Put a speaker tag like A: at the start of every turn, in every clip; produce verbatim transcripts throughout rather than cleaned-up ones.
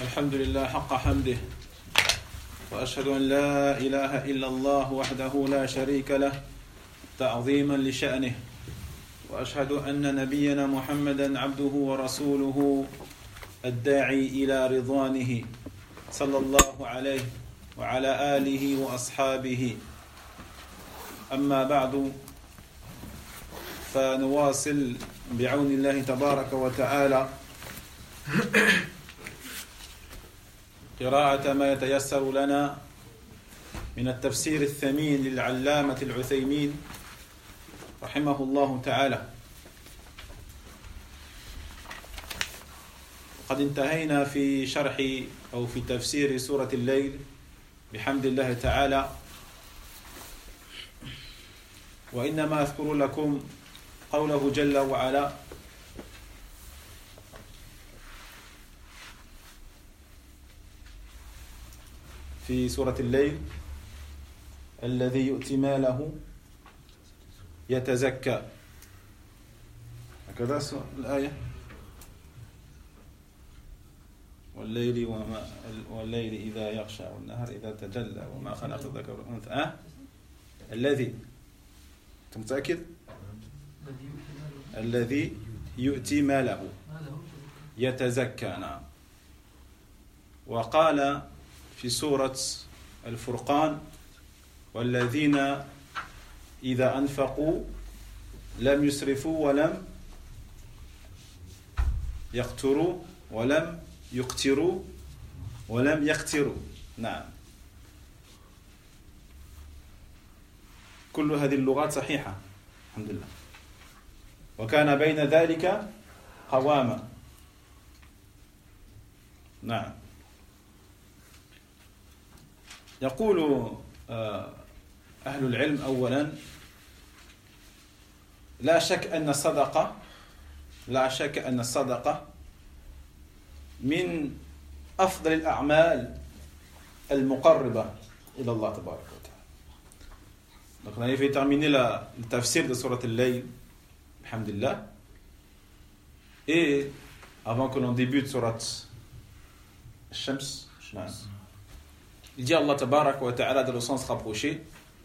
A: الحمد لله حق حمده وأشهد أن لا إله إلا الله وحده لا شريك له تعظيما لشأنه وأشهد أن نبينا محمدا عبده ورسوله الداعي إلى رضوانه صلى الله عليه وعلى آله وأصحابه أما بعد فنواصل بعون الله تبارك وتعالى قراءة ما يتيسر لنا من التفسير الثمين للعلامة العثيمين رحمه الله تعالى. قد انتهينا في شرح أو في تفسير سورة الليل بحمد الله تعالى، وإنما أذكر لكم قوله جل وعلا: في سورة الليل: الذي يؤتي ماله يتزكى. هكذا الآية: والليل وما والليل إذا يغشى والنهار إذا تجلى وما خلق الذكر والأنثى. أه؟ الذي، أنت متأكد؟ الذي يؤتي ماله يتزكى. نعم. وقال في سورة الفرقان: والذين إذا أنفقوا لم يسرفوا ولم يقتروا ولم يقتروا ولم يقتروا. نعم. كل هذه اللغات صحيحة الحمد لله. وكان بين ذلك قواما. نعم. يقول أهل العلم: أولا، لا شك أن الصدقة لا شك أن الصدقة من أفضل الأعمال المقربة إلى الله تبارك وتعالى. Donc on avait fait terminer la, le tafsir de Surat al-Layl, alhamdulillah. Et avant que l'on débute Surat al-Shams, il dit Allah tabarak wa ta'ala dans le sens rapproché: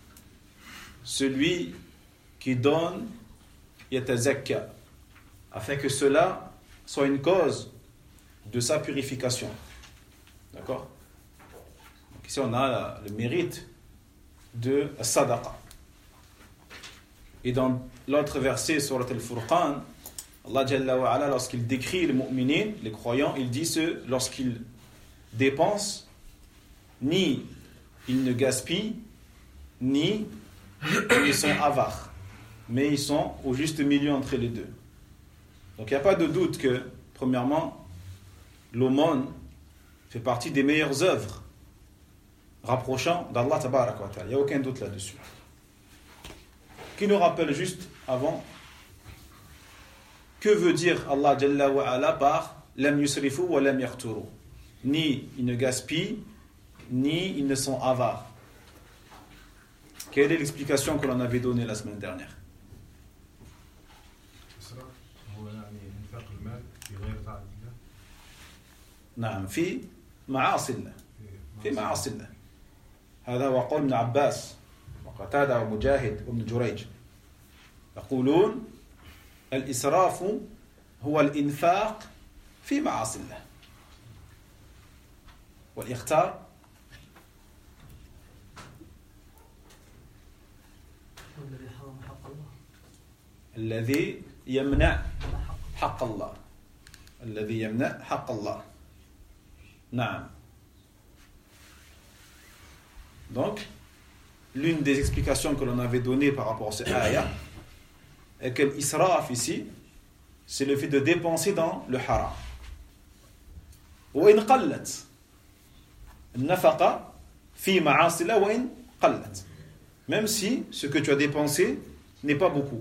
A: celui qui donne yatazakka, afin que cela soit une cause de sa purification. D'accord? Donc ici on a le mérite de sadaqa. Et dans l'autre verset sur Al-Furqan, Allah Jalla wa Ala, lorsqu'il décrit les mu'minin, les croyants, il dit ce, lorsqu'ils dépensent, ni ils ne gaspillent, ni ils sont avares, mais ils sont au juste milieu entre les deux. Donc il n'y a pas de doute que, premièrement, l'aumône fait partie des meilleures œuvres rapprochant d'Allah tabarak wa ta'ala. Il n'y a aucun doute là-dessus. Qui nous rappelle juste avant, que veut dire Allah Jalla wa Ala par lam yusrifu wa lam yaqturu? Ni ils ne gaspillent, ni ils ne sont avares. Quelle est l'explication que l'on avait donnée la semaine dernière? نعم في معاصي الله في معاصي الله هذا هو قول ابن عباس وقتادة ومجاهد وابن جريج يقولون الإسراف هو الإنفاق في معاصي الله والإختار الذي يمنع حق الله الذي يمنع حق الله. نعم. Donc, l'une des explications que l'on avait données par rapport à ce ayah est que l'israf ici, c'est le fait de dépenser dans le haram. وإن قلت النفقة في معاصي الله وإن قلت, même si ce que tu as dépensé n'est pas beaucoup.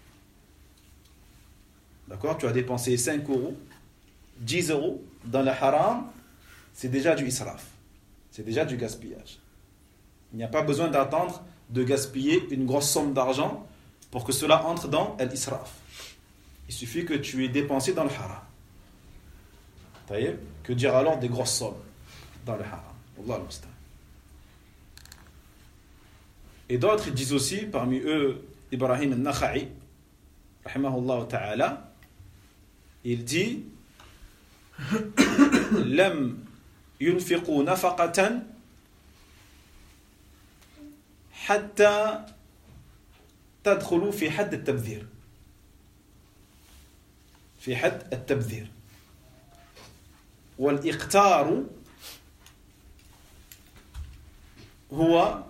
A: D'accord? Tu as dépensé cinq euros, dix euros dans le haram, c'est déjà du israf. C'est déjà du gaspillage. Il n'y a pas besoin d'attendre de gaspiller une grosse somme d'argent pour que cela entre dans l'israf. Il suffit que tu aies dépensé dans le haram. Taïeb. Que dire alors des grosses sommes dans le haram. Wallah al-Mustan. Et d'autres ils disent aussi, parmi eux, Ibrahim al-Nakha'i, rahimahullah ta'ala, il dit Lam yunfiqu nafaqatan hatta tadkhulu fi hadd al-tabdhir. في حد التبذير والإقتار هو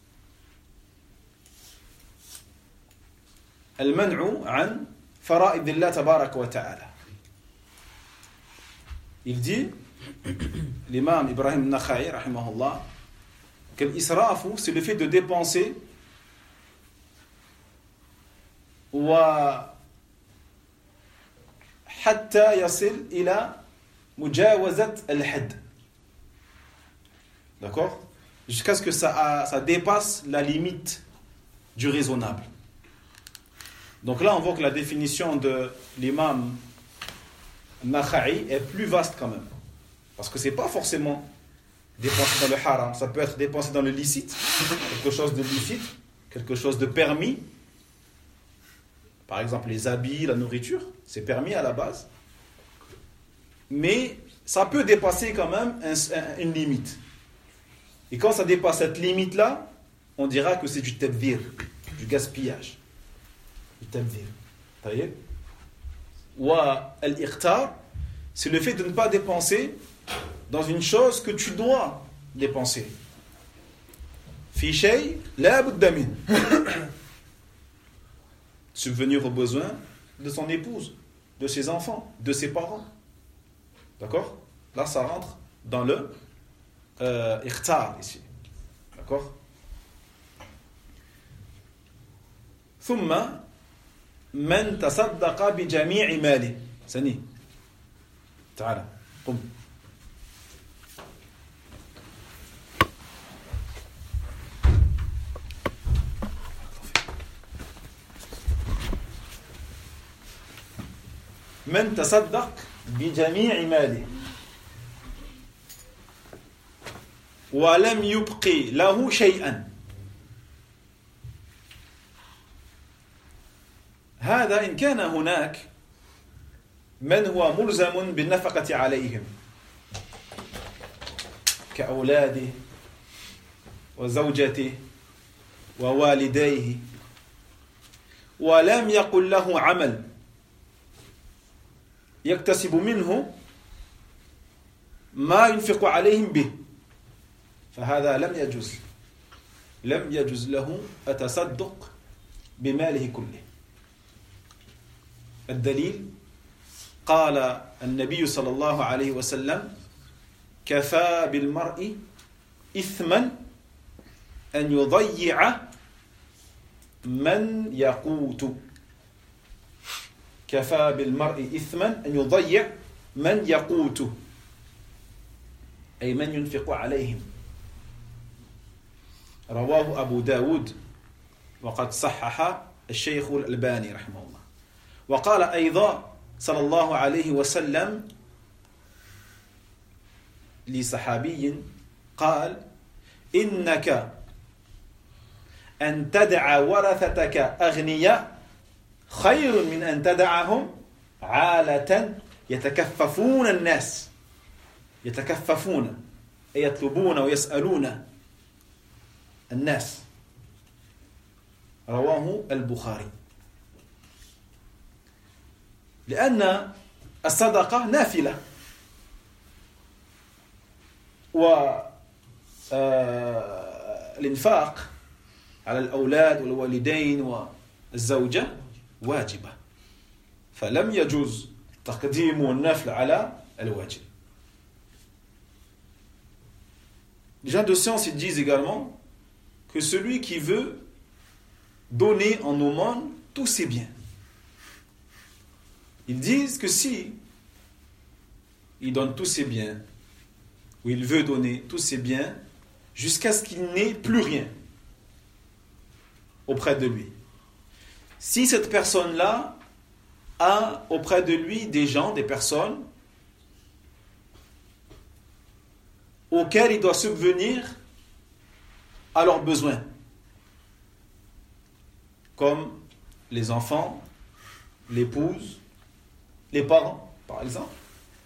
A: المنع عن فرائض الله تبارك وتعالى. Il dit, l'imam Ibrahim Nakha'i, rahimahullah, que l'israf, c'est le fait de dépenser wa حتى يصل إلى مجاوزة الحد. D'accord? Jusqu'à ce que ça, ça dépasse la limite du raisonnable. Donc là, on voit que la définition de l'imam Nakha'i est plus vaste quand même. Parce que ce n'est pas forcément dépensé dans le haram. Ça peut être dépensé dans le licite, quelque chose de licite, quelque chose de permis. Par exemple, les habits, la nourriture, c'est permis à la base. Mais ça peut dépasser quand même un, un, une limite. Et quand ça dépasse cette limite-là, on dira que c'est du tabdhir, du gaspillage. Du tabdhir. Taïeb. Wa al-iqtar, c'est le fait de ne pas dépenser dans une chose que tu dois dépenser. Fi shay la budda min. Subvenir aux besoins de son épouse, de ses enfants, de ses parents. D'accord? Là, ça rentre dans le euh, ikhtar ici. D'accord? ثم من تصدق بجميع ماله. سني. تعال. قم. من تصدق بجميع ماله ولم يبقي له شيئا هذا إن كان هناك من هو ملزم بالنفقة عليهم كأولاده وزوجته ووالديه ولم يقل له عمل يكتسب منه ما ينفق عليهم به فهذا لم يجوز لم يجوز له التصدق بماله كله. الدليل قال النبي صلى الله عليه وسلم كفى بالمرء إثما أن يضيع من يقوت. كفى بالمرء إثما أن يضيع من يقوته أي من ينفق عليهم. رواه أبو داود وقد صحح الشيخ الألباني رحمه الله. وقال أيضا صلى الله عليه وسلم لصحابي قال إنك أن تدع ورثتك أغنياء خير من أن تدعهم عالة يتكففون الناس يتكففون أي يطلبون ويسألون الناس. رواه البخاري. لأن الصدقة نافلة والإنفاق على الأولاد والوالدين والزوجة واجبة فلم يجوز تقديم النفل على الواجب. Les gens de science ils disent également que celui qui veut donner en aumône tous ses biens, ils disent que si il donne tous ses biens, ou il veut donner tous ses biens, jusqu'à ce qu'il n'ait plus rien auprès de lui. Si cette personne-là a auprès de lui des gens, des personnes auxquels il doit subvenir à leurs besoins, comme les enfants, l'épouse, les parents, par exemple.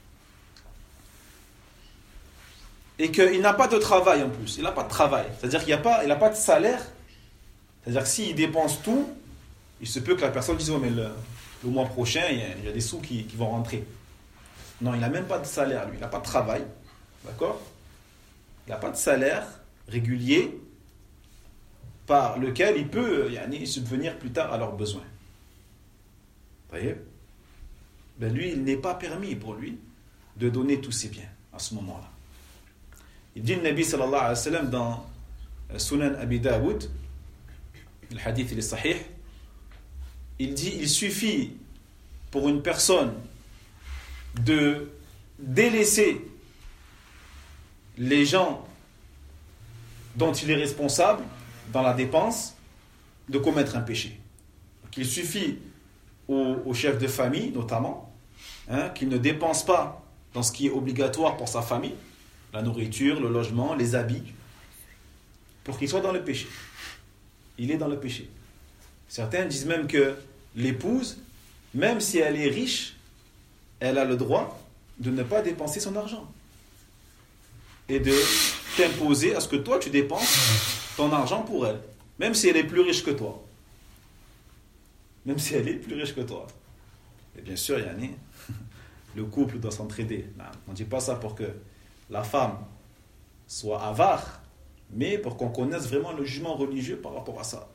A: Et qu'il n'a pas de travail en plus, il n'a pas de travail, c'est-à-dire qu'il n'a pas, il n'a pas de salaire, c'est-à-dire que s'il dépense tout, il se peut que la personne dise oh, mais le, le mois prochain, il y, a, il y a des sous qui, qui vont rentrer. Non, il n'a même pas de salaire, lui, il n'a pas de travail, d'accord? Il n'a pas de salaire régulier par lequel il peut yani, subvenir plus tard à leurs besoins. Vous voyez? Ben lui, il n'est pas permis pour lui de donner tous ses biens à ce moment-là. Il dit le Nabi sallallahu alayhi wa sallam dans Sunan Abi Daoud, le hadith il est sahih, il dit il suffit pour une personne de délaisser les gens dont il est responsable dans la dépense de commettre un péché. Donc il suffit au, au chef de famille notamment hein, qu'il ne dépense pas dans ce qui est obligatoire pour sa famille, la nourriture, le logement, les habits, pour qu'il soit dans le péché. Il est dans le péché. Certains disent même que l'épouse, même si elle est riche, elle a le droit de ne pas dépenser son argent et de t'imposer à ce que toi tu dépenses ton argent pour elle, même si elle est plus riche que toi. Même si elle est plus riche que toi. Et bien sûr, Yanni, le couple doit s'entraider. Non, on ne dit pas ça pour que la femme soit avare, mais pour qu'on connaisse vraiment le jugement religieux par rapport à ça.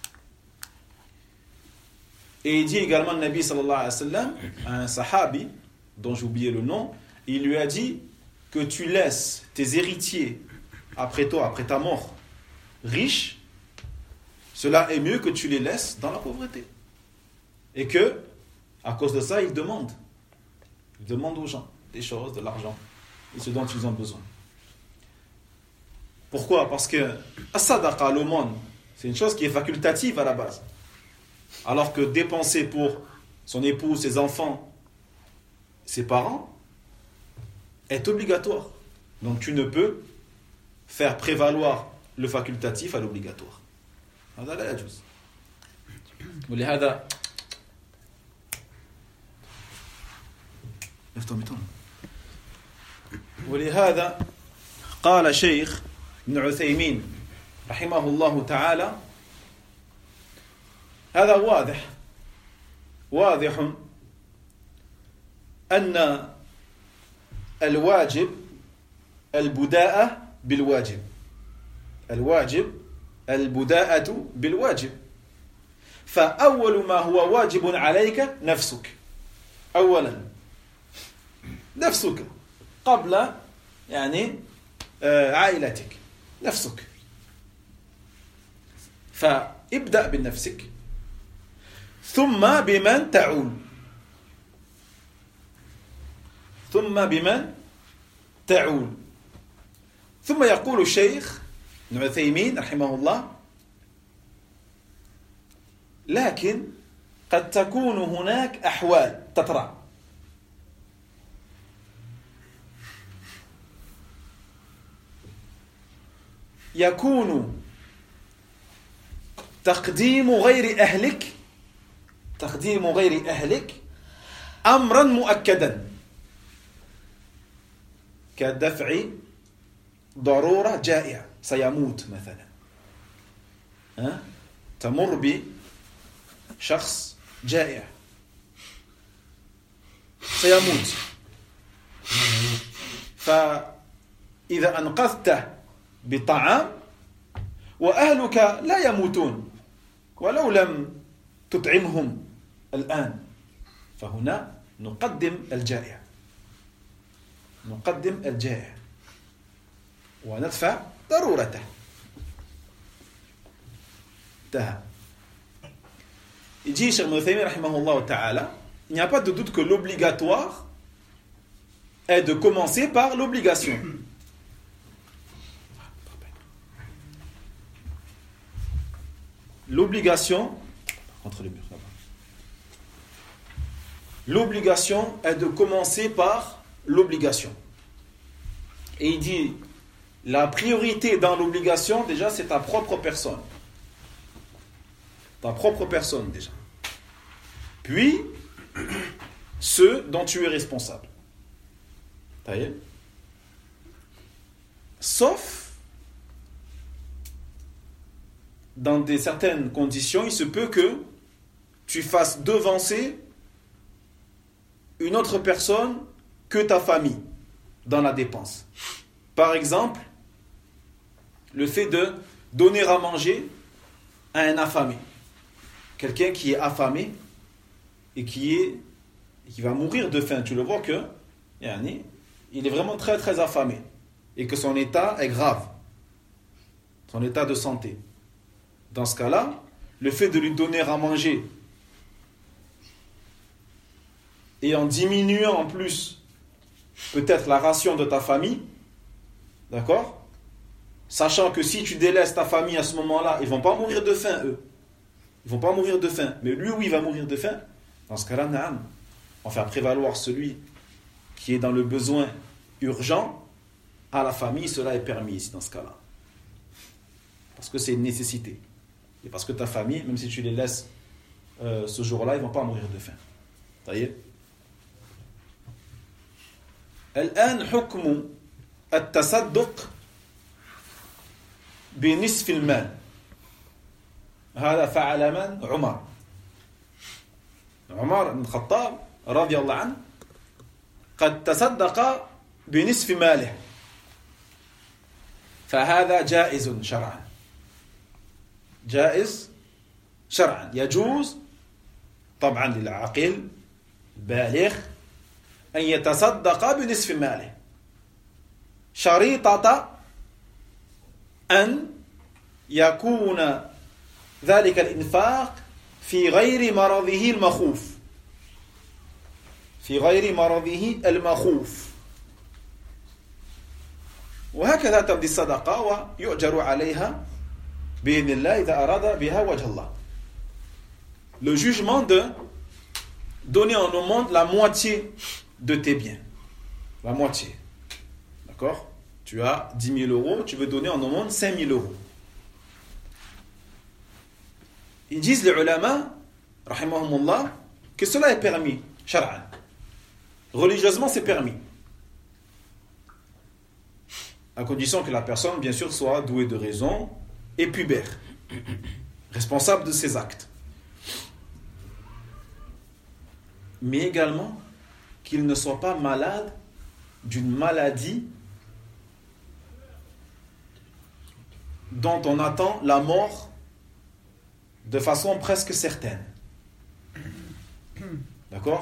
A: Et il dit également, le Nabi sallallahu alayhi wa sallam, à un sahabi, dont j'ai oublié le nom, il lui a dit que tu laisses tes héritiers après toi, après ta mort, riches, cela est mieux que tu les laisses dans la pauvreté. Et que, à cause de ça, il demande. Il demande aux gens des choses, de l'argent, et ce dont ils ont besoin. Pourquoi? Parce que as-sadaqa, l'aumône, c'est une chose qui est facultative à la base. Alors que dépenser pour son épouse, ses enfants, ses parents, est obligatoire. Donc tu ne peux faire prévaloir le facultatif à l'obligatoire. هذا لا يجوز. ولهذا ولهذا قال شيخ ابن عثيمين رحمه الله تعالى هذا واضح واضح أن الواجب البداءة بالواجب الواجب البداءة بالواجب فأول ما هو واجب عليك نفسك أولا نفسك قبل يعني عائلتك نفسك فابدأ بنفسك ثم بمن تعول ثم بمن تعول ثم يقول الشيخ ابن عثيمين رحمه الله لكن قد تكون هناك أحوال تطرأ يكون تقديم غير أهلك تقديم غير أهلك أمرا مؤكدا كدفع ضرورة جائعة سيموت مثلا أه؟ تمر بشخص جائع سيموت فإذا أنقذته بطعام وأهلك لا يموتون ولو لم تطعمهم الآن فهنا نقدم الجائع نقدم الجائع وندفع ضرورته انتهى. Il dit, Cheikh Ibn Uthaymin rahimahullah ta'ala, il n'y a pas de doute que l'obligatoire est de commencer par l'obligation. L'obligation, entre les murs, là-bas. L'obligation est de commencer par l'obligation. Et il dit, la priorité dans l'obligation, déjà, c'est ta propre personne. Ta propre personne, déjà. Puis, ceux dont tu es responsable. Ça y est. Sauf, dans des certaines conditions, il se peut que tu fasses devancer une autre personne que ta famille dans la dépense. Par exemple, le fait de donner à manger à un affamé. Quelqu'un qui est affamé et qui, est, qui va mourir de faim. Tu le vois que il est vraiment très très affamé et que son état est grave. Son état de santé. Dans ce cas-là, le fait de lui donner à manger et en diminuant en plus peut-être la ration de ta famille, d'accord ? Sachant que si tu délaisses ta famille à ce moment-là, ils ne vont pas mourir de faim, eux. Ils ne vont pas mourir de faim. Mais lui, oui, il va mourir de faim. Dans ce cas-là, naam, on va faire prévaloir celui qui est dans le besoin urgent à la famille. Cela est permis ici, dans ce cas-là. Parce que c'est une nécessité. Et parce que ta famille, même si tu les laisses euh, ce jour-là, ils ne vont pas mourir de faim. Ça y est. الآن حكم التصدق بنصف المال هذا فعل من؟ عمر عمر بن الخطاب رضي الله عنه قد تصدق بنصف ماله فهذا جائز شرعا جائز شرعا يجوز طبعا للعاقل البالغ أن يتصدق بنصف ماله شريطة أن يكون ذلك الإنفاق في غير مرضه المخوف في غير مرضه المخوف وهكذا تبدي الصدقة ويؤجر عليها بإذن الله إذا أراد بها وجه الله. Le jugement de donner en aumône la moitié de tes biens. La moitié. D'accord ? Tu as dix mille euros, tu veux donner en aumône cinq mille euros. Ils disent les ulama, rahimahumullah, que cela est permis, shar'an. Religieusement, c'est permis. À condition que la personne, bien sûr, soit douée de raison et pubère, responsable de ses actes. Mais également qu'il ne soit pas malade d'une maladie dont on attend la mort de façon presque certaine. D'accord ?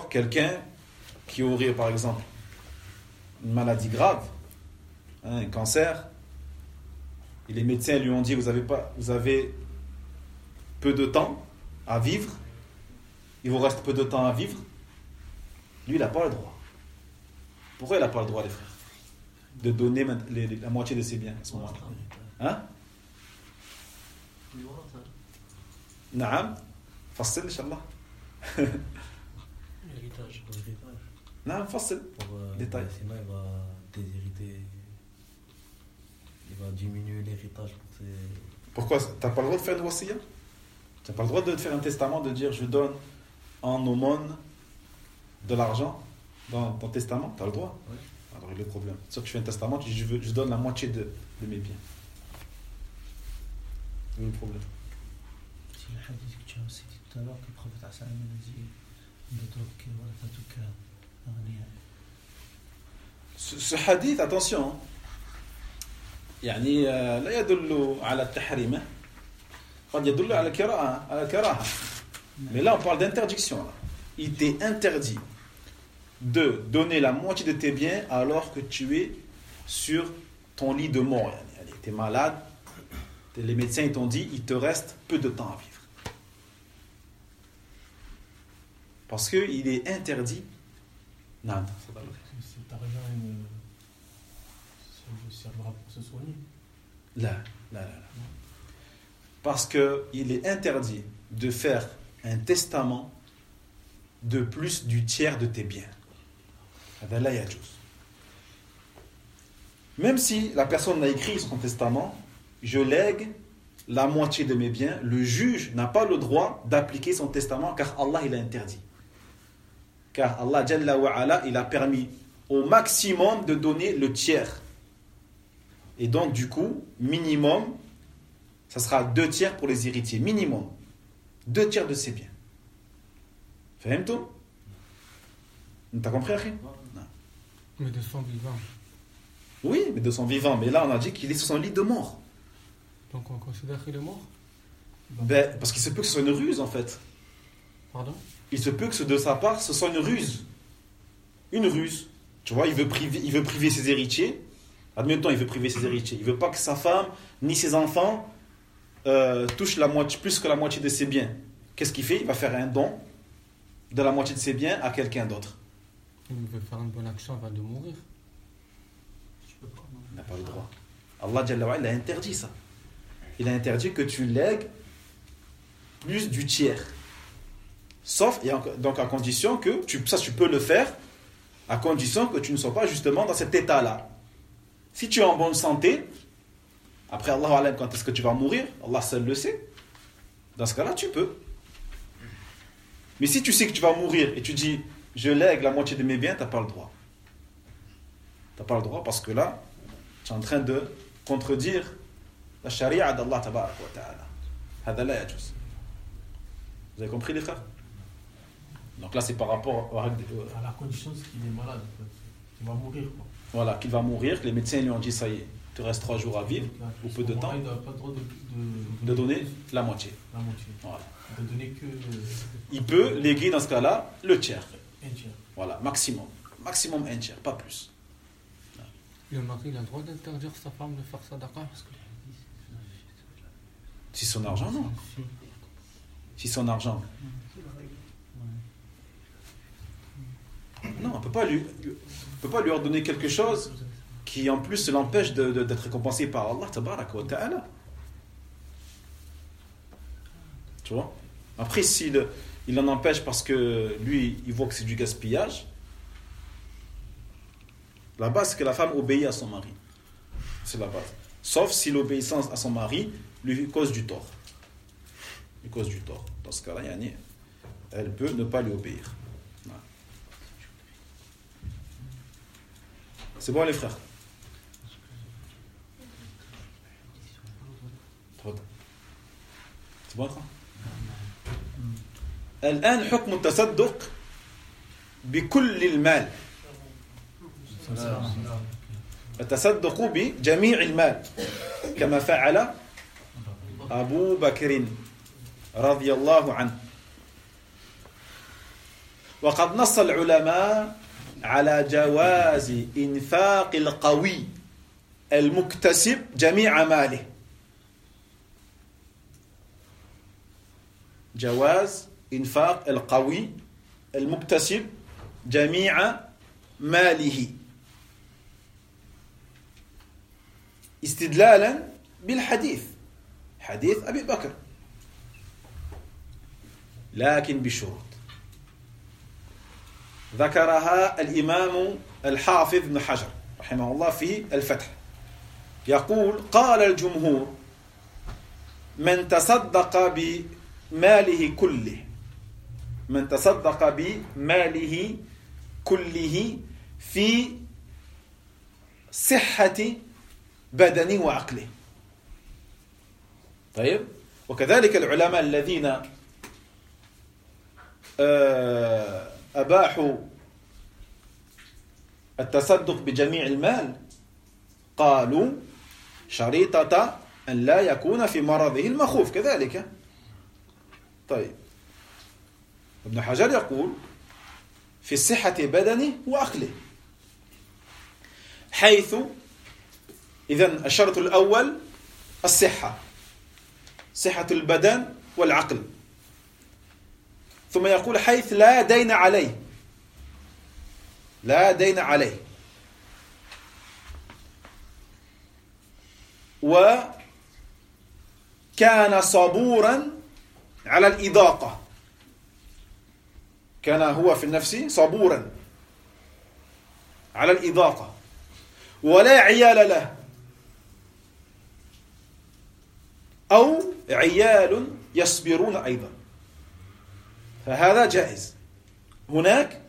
A: Quelqu'un qui aurait, par exemple, une maladie grave, hein, un cancer, et les médecins lui ont dit vous avez pas, vous avez peu de temps à vivre, il vous reste peu de temps à vivre. Lui, il n'a pas le droit. Pourquoi il n'a pas le droit, les frères, de donner les, les, la moitié de ses biens à ce moment-là? Hein? Naam. Facile, Inch'Allah.
B: L'héritage.
A: Naam, facile. Détail.
B: Sinon, il va déshériter. Il va diminuer l'héritage pour ses...
A: Pourquoi? Tu n'as pas le droit de faire une wasiya? Tu n'as pas le droit de faire un testament, de dire je donne en aumône de l'argent dans ton testament? Tu as le droit?
B: Oui.
A: Alors, il y a le problème. C'est sûr que tu fais un testament, tu dis je, veux, je donne la moitié de, de mes biens. C'est le problème.
C: C'est le hadith que tu as cité tout à l'heure, que le prophète a dit
A: ce, ce hadith, attention, يعني لا يدل على التحريم قد يدل على الكراهة على الكراهة mais là on parle d'interdiction. Il t'est interdit de donner la moitié de tes biens alors que tu es sur ton lit de mort. Tu es malade, les médecins ils t'ont dit il te reste peu de temps à vivre. Parce qu'il est interdit. Non,
C: c'est cet argent, une... ça servira pour se soigner.
A: Là, là, là, là. Parce qu'il est interdit de faire un testament de plus du tiers de tes biens. هذا لا يجوز. Même si la personne a écrit son testament, je lègue la moitié de mes biens, le juge n'a pas le droit d'appliquer son testament car Allah il a interdit. Car Allah Jalla wa Ala, il a permis au maximum de donner le tiers. Et donc du coup, minimum, ça sera deux tiers pour les héritiers, minimum. Deux tiers de ses biens. Fahim tout? T'as compris, Akhi? Non.
C: Mais de son vivant.
A: Oui, mais de son vivant. Mais là, on a dit qu'il est sur son lit de mort.
C: Donc on considère qu'il est mort?
A: Ben, parce qu'il se peut que ce soit une ruse, en fait.
C: Pardon?
A: Il se peut que ce de sa part, ce soit une ruse. Une ruse. Tu vois, il veut priver, il veut priver ses héritiers. Admettons, il veut priver ses héritiers. Il veut pas que sa femme, ni ses enfants, euh, touchent la moitié, plus que la moitié de ses biens. Qu'est-ce qu'il fait? Il va faire un don de la moitié de ses biens à quelqu'un d'autre.
C: Il veut faire une bonne action avant de mourir.
A: Il n'a pas le droit. Allah Jalla wa Ala, il a interdit ça. Il a interdit que tu lègues plus du tiers. Sauf, et en, donc à condition que, tu, ça tu peux le faire, à condition que tu ne sois pas justement dans cet état-là. Si tu es en bonne santé, après Allah Alam, quand est-ce que tu vas mourir, Allah seul le sait, dans ce cas-là tu peux. Mais si tu sais que tu vas mourir et tu dis, je lègue la moitié de mes biens, tu n'as pas le droit. Tu n'as pas le droit parce que là, tu es en train de contredire la charia d'Allah tabarak wa ta'ala. Hada la yajuz. Vous avez compris les frères? Donc là c'est par rapport à,
C: À la condition qu'il est malade, qu'il va mourir. Quoi.
A: Voilà, qu'il va mourir, que les médecins lui ont dit ça y est, il te reste trois jours à vivre,
C: Donc,
A: ou peu de temps,
C: il n'a pas le droit de, de,
A: de donner la moitié.
C: la moitié.
A: Voilà.
C: De donner que
A: Il peut léguer dans ce cas-là le tiers.
C: un tiers.
A: Voilà, maximum. Maximum un tiers, pas plus.
C: Le mari il a le droit d'interdire sa femme de faire sadaqa.
A: Si son argent, non. Si son argent. Non, on ne peut pas lui, on peut pas lui ordonner quelque chose qui en plus l'empêche de, de, d'être récompensé par Allah tabaraka wa ta'ala. Tu vois? Après, s'il il en empêche parce que lui, il voit que c'est du gaspillage, la base, c'est que la femme obéit à son mari. C'est la base. Sauf si l'obéissance à son mari lui cause du tort. Lui cause du tort. Dans ce cas-là, yani, elle peut ne pas lui obéir. Voilà. C'est bon, les frères? C'est bon, frère? الآن حكم التصدق بكل المال. التصدق بجميع المال كما فعل أبو بكر رضي الله عنه. وقد نص العلماء على جواز إنفاق القوي المكتسب جميع ماله. جواز إنفاق القوي المكتسب جميع ماله استدلالا بالحديث حديث أبي بكر لكن بشروط ذكرها الإمام الحافظ بن حجر رحمه الله في الفتح. يقول قال الجمهور من تصدق بماله كله من تصدق بماله كله في صحة بدنه وعقله. طيب وكذلك العلماء الذين أباحوا التصدق بجميع المال قالوا شريطة أن لا يكون في مرضه المخوف كذلك. طيب ابن حجر يقول في صحة بدنه وعقله حيث إذن الشرط الأول الصحة صحة البدن والعقل. ثم يقول حيث لا دين عليه لا دين عليه وكان صبورا على الإضاقة كان هو في النفس صبورا على الإضاقة ولا عيال له أو عيال يصبرون أيضا فهذا جائز هناك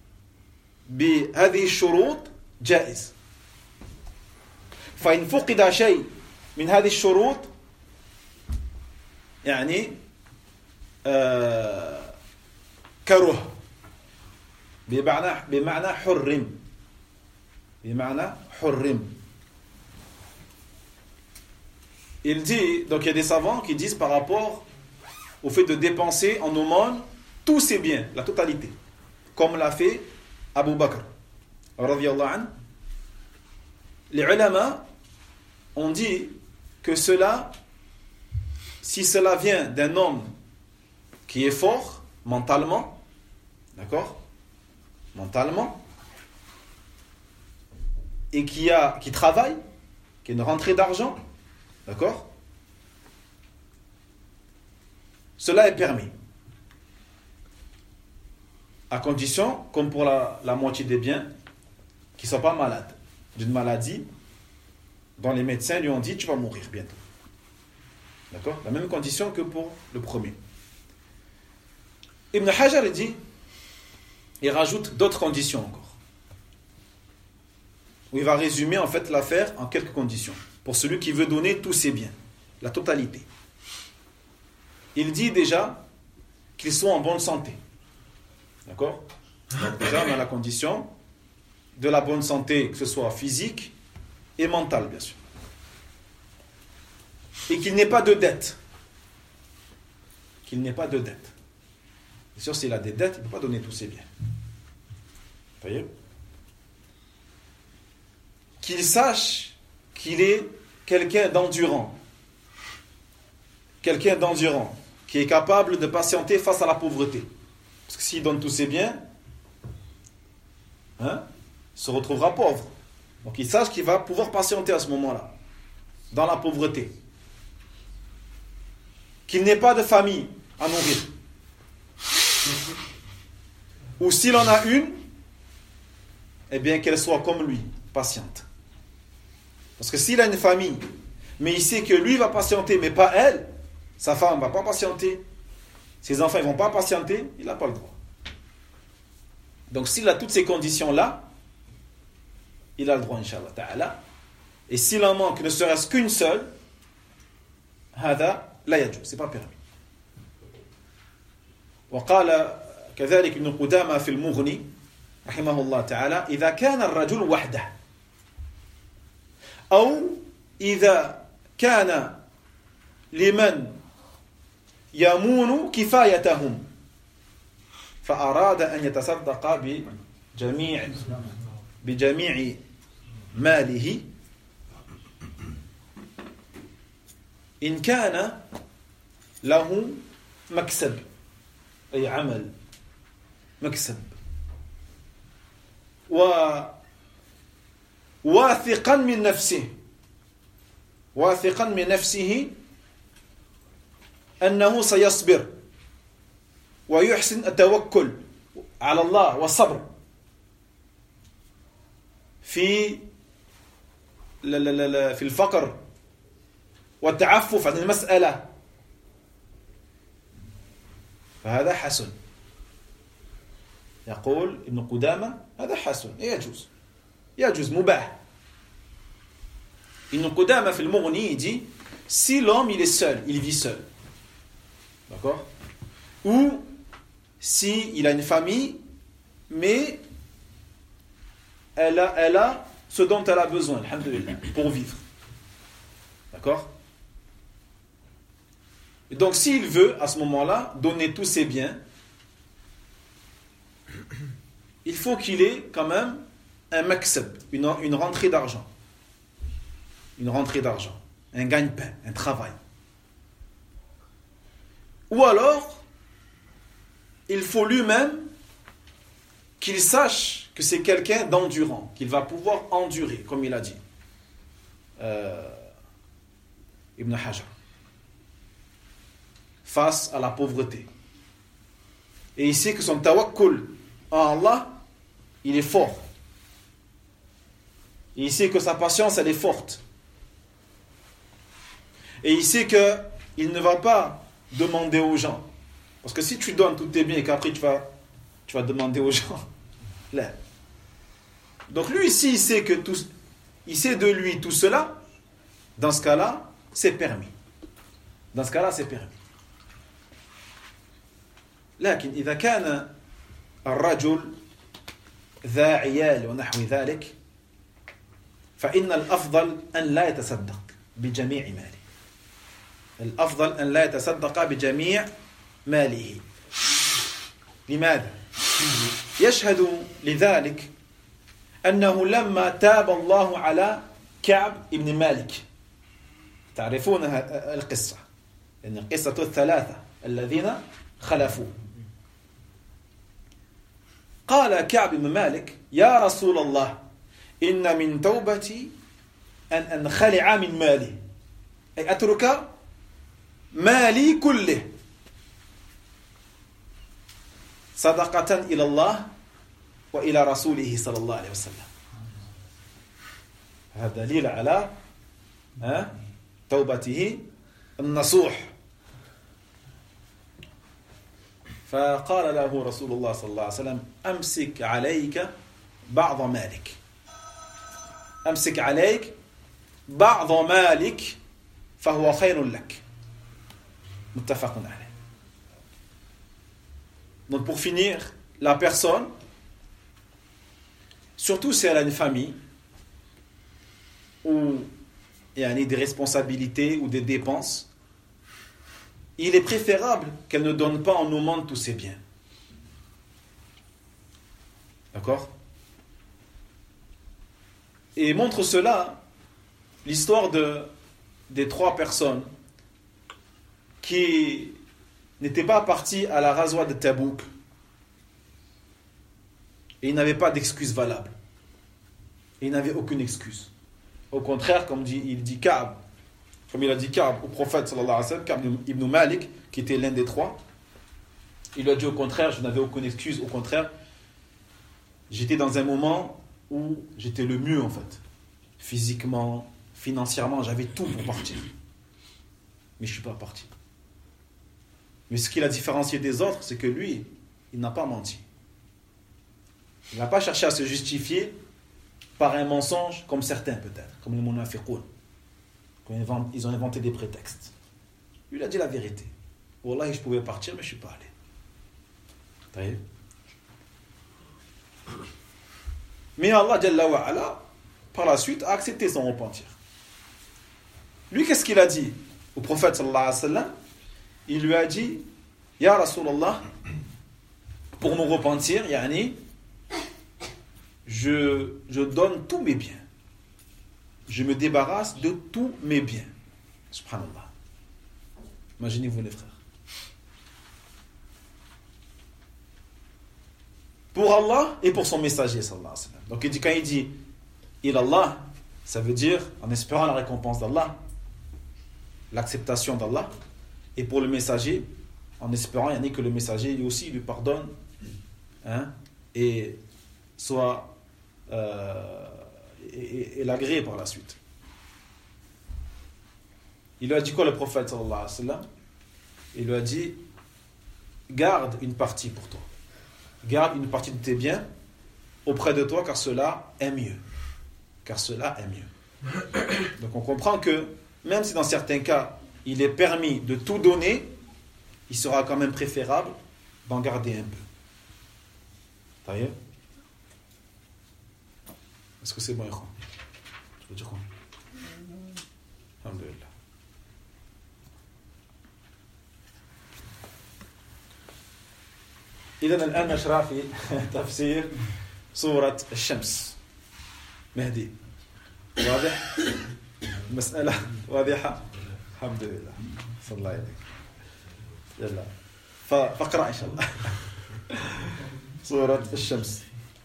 A: بهذه الشروط جائز فإن فقد شيء من هذه الشروط يعني آه كره بمعنى بمعنى حرم بمعنى حرم. Il dit, donc il y a des savants qui disent par rapport au fait de dépenser en aumône tous ses biens, la totalité, comme l'a fait Abu Bakr radiyallahu anhu. Les ulama ont dit que cela, si cela vient d'un homme qui est fort mentalement, d'accord, mentalement, et qui a, qui travaille, qui a une rentrée d'argent, d'accord, cela est permis. À condition, comme pour la, la moitié des biens, qu'il ne soit pas malade d'une maladie dont les médecins lui ont dit tu vas mourir bientôt. D'accord? La même condition que pour le premier. Ibn Hajar dit, il rajoute d'autres conditions encore. Où il va résumer en fait l'affaire en quelques conditions. Pour celui qui veut donner tous ses biens, la totalité. Il dit déjà qu'ils sont en bonne santé. D'accord? Donc déjà, on a la condition de la bonne santé, que ce soit physique et mentale, bien sûr. Et qu'il n'ait pas de dette. Qu'il n'ait pas de dette. Bien sûr, s'il a des dettes, il ne peut pas donner tous ses biens. Vous voyez? Qu'il sache qu'il est quelqu'un d'endurant. Quelqu'un d'endurant, qui est capable de patienter face à la pauvreté. Parce que s'il donne tous ses biens, hein, il se retrouvera pauvre. Donc il sache qu'il va pouvoir patienter à ce moment-là, dans la pauvreté. Qu'il n'ait pas de famille à nourrir. Ou s'il en a une, eh bien qu'elle soit comme lui, patiente. Parce que s'il a une famille, mais il sait que lui va patienter, mais pas elle, sa femme ne va pas patienter, ses enfants ne vont pas patienter, il n'a pas le droit. Donc s'il a toutes ces conditions-là, il a le droit, Inch'Allah ta'ala. Et s'il en manque ne serait-ce qu'une seule, هذا لا يجوز, c'est pas permis. وقال كذلك ابن قدامة في المغني رحمه الله تعالى إذا كان الرجل وحده أو إذا كان لمن يمون كفايتهم فأراد أن يتصدق بجميع بجميع ماله إن كان له مكسب أي عمل مكسب وواثقا من نفسه واثقا من نفسه أنه سيصبر ويحسن التوكل على الله والصبر في في الفقر والتعفف عن المسألة فهذا حسن. يقول ابن قدامة هذا حسن يجوز يجوز مباح. Ibn Qudama في المغني il dit si l'homme il est seul, il vit seul, d'accord, ou si il a une famille mais elle a, elle a ce dont elle a besoin, alhamdulillah, pour vivre, d'accord. Et donc s'il veut à ce moment-là donner tous ses biens, il faut qu'il ait quand même un maksab, une, une rentrée d'argent. Une rentrée d'argent, un gagne-pain, un travail. Ou alors, il faut lui-même qu'il sache que c'est quelqu'un d'endurant, qu'il va pouvoir endurer, comme il a dit euh, Ibn Hajar, face à la pauvreté. Et il sait que son tawakkul en Allah, il est fort. Et il sait que sa patience, elle est forte. Et il sait qu'il ne va pas demander aux gens. Parce que si tu donnes tous tes biens et qu'après tu vas, tu vas demander aux gens, là. Donc lui ici, il sait, que tout, il sait de lui tout cela. Dans ce cas-là, c'est permis. Dans ce cas-là, c'est permis. لكن إذا كان الرجل ذا عيال ونحو ذلك فإن الأفضل أن لا يتصدق بجميع ماله. الأفضل أن لا يتصدق بجميع ماله. لماذا؟ يشهد لذلك أنه لما تاب الله على كعب بن مالك. تعرفون القصة، يعني قصة الثلاثة الذين خلفوا. قال كعب بن مالك: يا رسول الله، إن من توبتي أن أنخلع من مالي، أي أترك مالي كله صدقة إلى الله وإلى رسوله صلى الله عليه وسلم. هذا دليل على توبته النصوح. فقال له رسول الله صلى الله عليه وسلم: أمسك عليك بعض مالك، أمسك عليك بعض مالك فهو خير لك. متفق عليه. Donc pour finir, la personne, surtout si elle a une famille ou il y a des responsabilités ou des dépenses, il est préférable qu'elle ne donne pas en aumône tous ses biens. D'accord? Et montre cela l'histoire de, des trois personnes qui n'étaient pas parties à la razzia de Tabouk. Et ils n'avaient pas d'excuse valable. Et ils n'avaient aucune excuse. Au contraire, comme dit, il dit Ka'b, comme il a dit Ka'b au prophète sallallahu alayhi wa sallam, Ka'b ibn Malik, qui était l'un des trois, il lui a dit au contraire, je n'avais aucune excuse, au contraire, j'étais dans un moment où j'étais le mieux en fait. Physiquement, financièrement, j'avais tout pour partir. Mais je ne suis pas parti. Mais ce qui l'a différencié des autres, c'est que lui, il n'a pas menti. Il n'a pas cherché à se justifier par un mensonge comme certains peut-être, comme les munafiqoun. Ils ont inventé des prétextes. Lui, il a dit la vérité. Wallah, je pouvais partir, mais je ne suis pas allé. Mais Allah, Jalla wa ala, par la suite, a accepté son repentir. Lui, qu'est-ce qu'il a dit au prophète sallallahu alayhi wa sallam? Il lui a dit: Ya Rasulallah, pour me repentir, yani, je, je donne tous mes biens. Je me débarrasse de tous mes biens. Subhanallah. Imaginez-vous les frères. Pour Allah et pour son messager sallallahu alayhi wa sallam. Donc il dit, quand il dit il Allah, ça veut dire en espérant la récompense d'Allah, l'acceptation d'Allah, et pour le messager en espérant yani, que le messager lui aussi lui pardonne, hein, et soit euh, et, et, et l'agrée par la suite. Il lui a dit quoi le prophète sallallahu alayhi wa sallam? Il lui a dit: garde une partie pour toi, garde une partie de tes biens auprès de toi, car cela est mieux. Car cela est mieux. Donc on comprend que même si dans certains cas il est permis de tout donner, il sera quand même préférable d'en garder un peu. Taïe? Est-ce que c'est bon, Ikhwan? Tu veux dire quoi? Alhamdulillah. إذن الآن نشرع في تفسير سورة الشمس. مهدي واضح؟ المسألة واضحة؟ الحمد لله. صلى الله عليك. يلا فاقرأ إن شاء الله. سورة الشمس.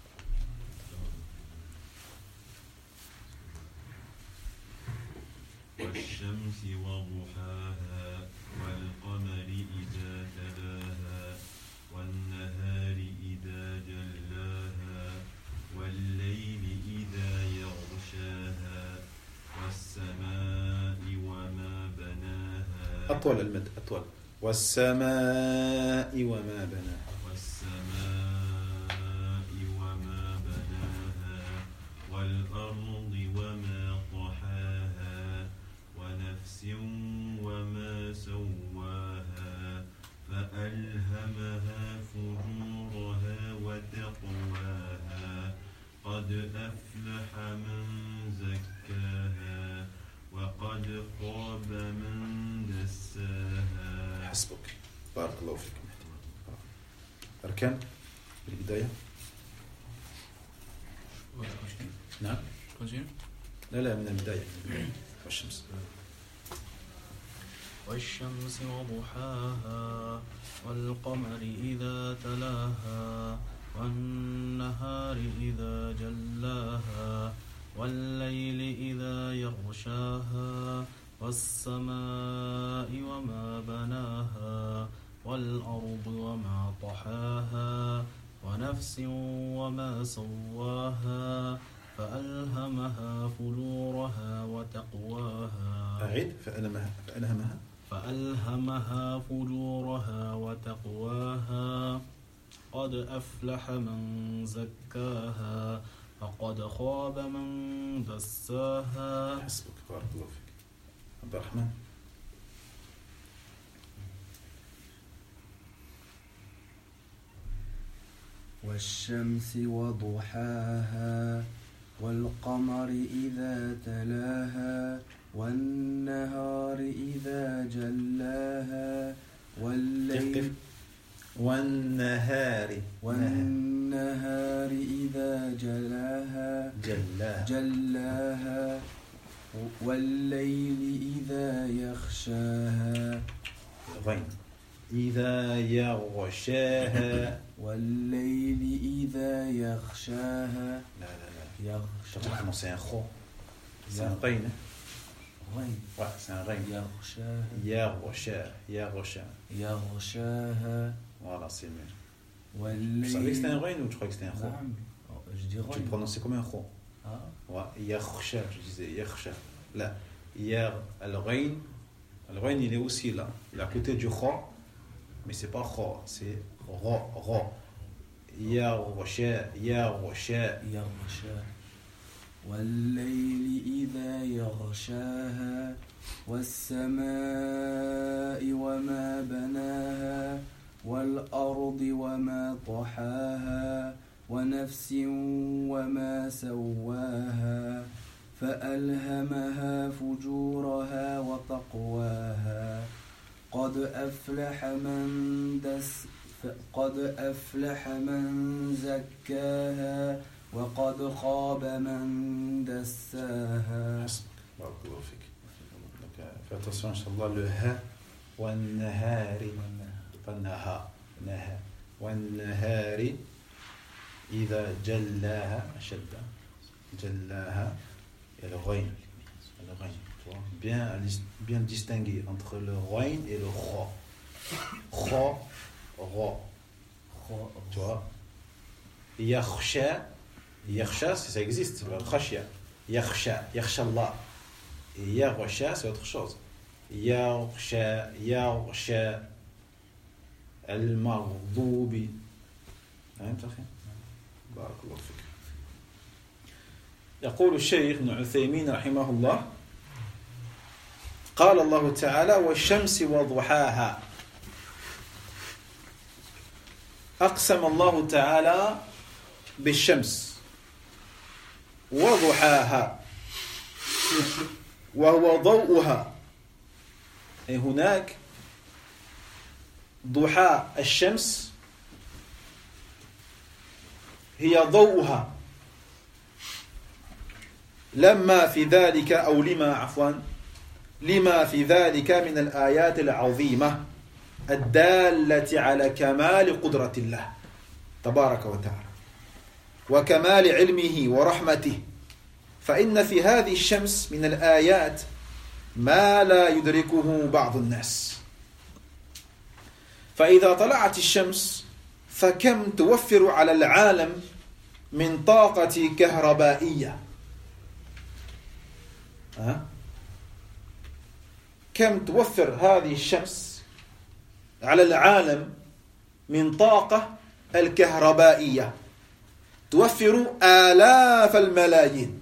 D: والشمس وضحاها والقمر إذا تلاها والنهار إذا جلاها والليل إذا يغشاها يغشاها والسماء وما بناها.
A: أطول المد أطول. والسماء وما بناها.
D: والسماء وما بناها والأرض وما طحاها ونفس وما سواها فألهمها فجورها وتقواها قد أفلح من زكاها وقد خاب من دساها.
A: حسبك. بارك الله فيك. أركان بالبداية. نعم. لا لا من البداية. والشمس.
B: والشمس وضحاها والقمر إذا تلاها والنهار إذا جلاها والليل إذا يغشاها والسماء وما بناها والأرض وما طحاها ونفس وما سواها فألهمها فجورها وتقواها.
A: أعيد. فألهمها فألهمها
B: فألهمها فجورها وتقواها قد أفلح من زكاها فقد خاب من دساها.
A: حسبك. بارك الله فيك. عبد الرحمن.
E: والشمس وضحاها والقمر إذا تلاها والنهار إذا جلاها والليل
A: والنهار
E: والنهار إذا جلاها
A: جلاها
E: جلاها والليل إذا يغشاها
A: غين إذا يغشاها
E: والليل إذا يغشاها.
A: لا لا لا.
E: يغشاها.
A: Non, c'est un ro. C'est un rein.
E: Rein.
A: Ouais, c'est un rein.
E: يغشاها.
A: يغشاها. يغشاها.
E: يغشاها.
A: Voilà, c'est mieux.
E: والليل.
A: Tu savais que c'était un rein ou tu crois que c'était un ro?
E: نعم. Je dis rein.
A: Tu le prononçais comme un ro.
E: Ah.
A: Ouais, يغشا, tu disais يغشا. Là, يغ, le rein, le rein il est aussi là. Il est à côté du ro, mais c'est pas ro, c'est ro, ro. يغشا يغشا
E: يغشا والليل إذا يغشاها والسماء وما بناها والأرض وما طحاها ونفس وما سواها فألهمها فجورها وتقواها قد أفلح من دس قد أفلح من زكاها وقد خاب من دساها.
A: بارك الله فيك. Fais attention, Inch'Allah, le ha والنهار فالنهار نهار والنهار إذا جلاها أشد جلاها et le rein. Le rein, tu vois, bien, bien distinguer entre le rein et le ro. Ro, ro. Tu vois. Yakhsha, yakhsha, ça existe, le khashya. Yakhsha, yakhsha Allah. Et yakhsha, c'est autre chose. Yakhsha, yakhsha, al-maghdubi. فهمت أخي؟ بارك الله فيك. يقول الشيخ ابن عثيمين رحمه الله قال الله تعالى والشمس وضحاها. أقسم الله تعالى بالشمس وضحاها وهو ضوءها. أي هناك ضحى الشمس هي ضوءها لما في ذلك أو لما عفوا لما في ذلك من الآيات العظيمة الدالة على كمال قدرة الله تبارك وتعالى وكمال علمه ورحمته. فإن في هذه الشمس من الآيات ما لا يدركه بعض الناس. فإذا طلعت الشمس فكم توفر على العالم من طاقة كهربائية hein? كم توفر هذه الشمس على العالم من طاقة الكهربائية توفر آلاف الملايين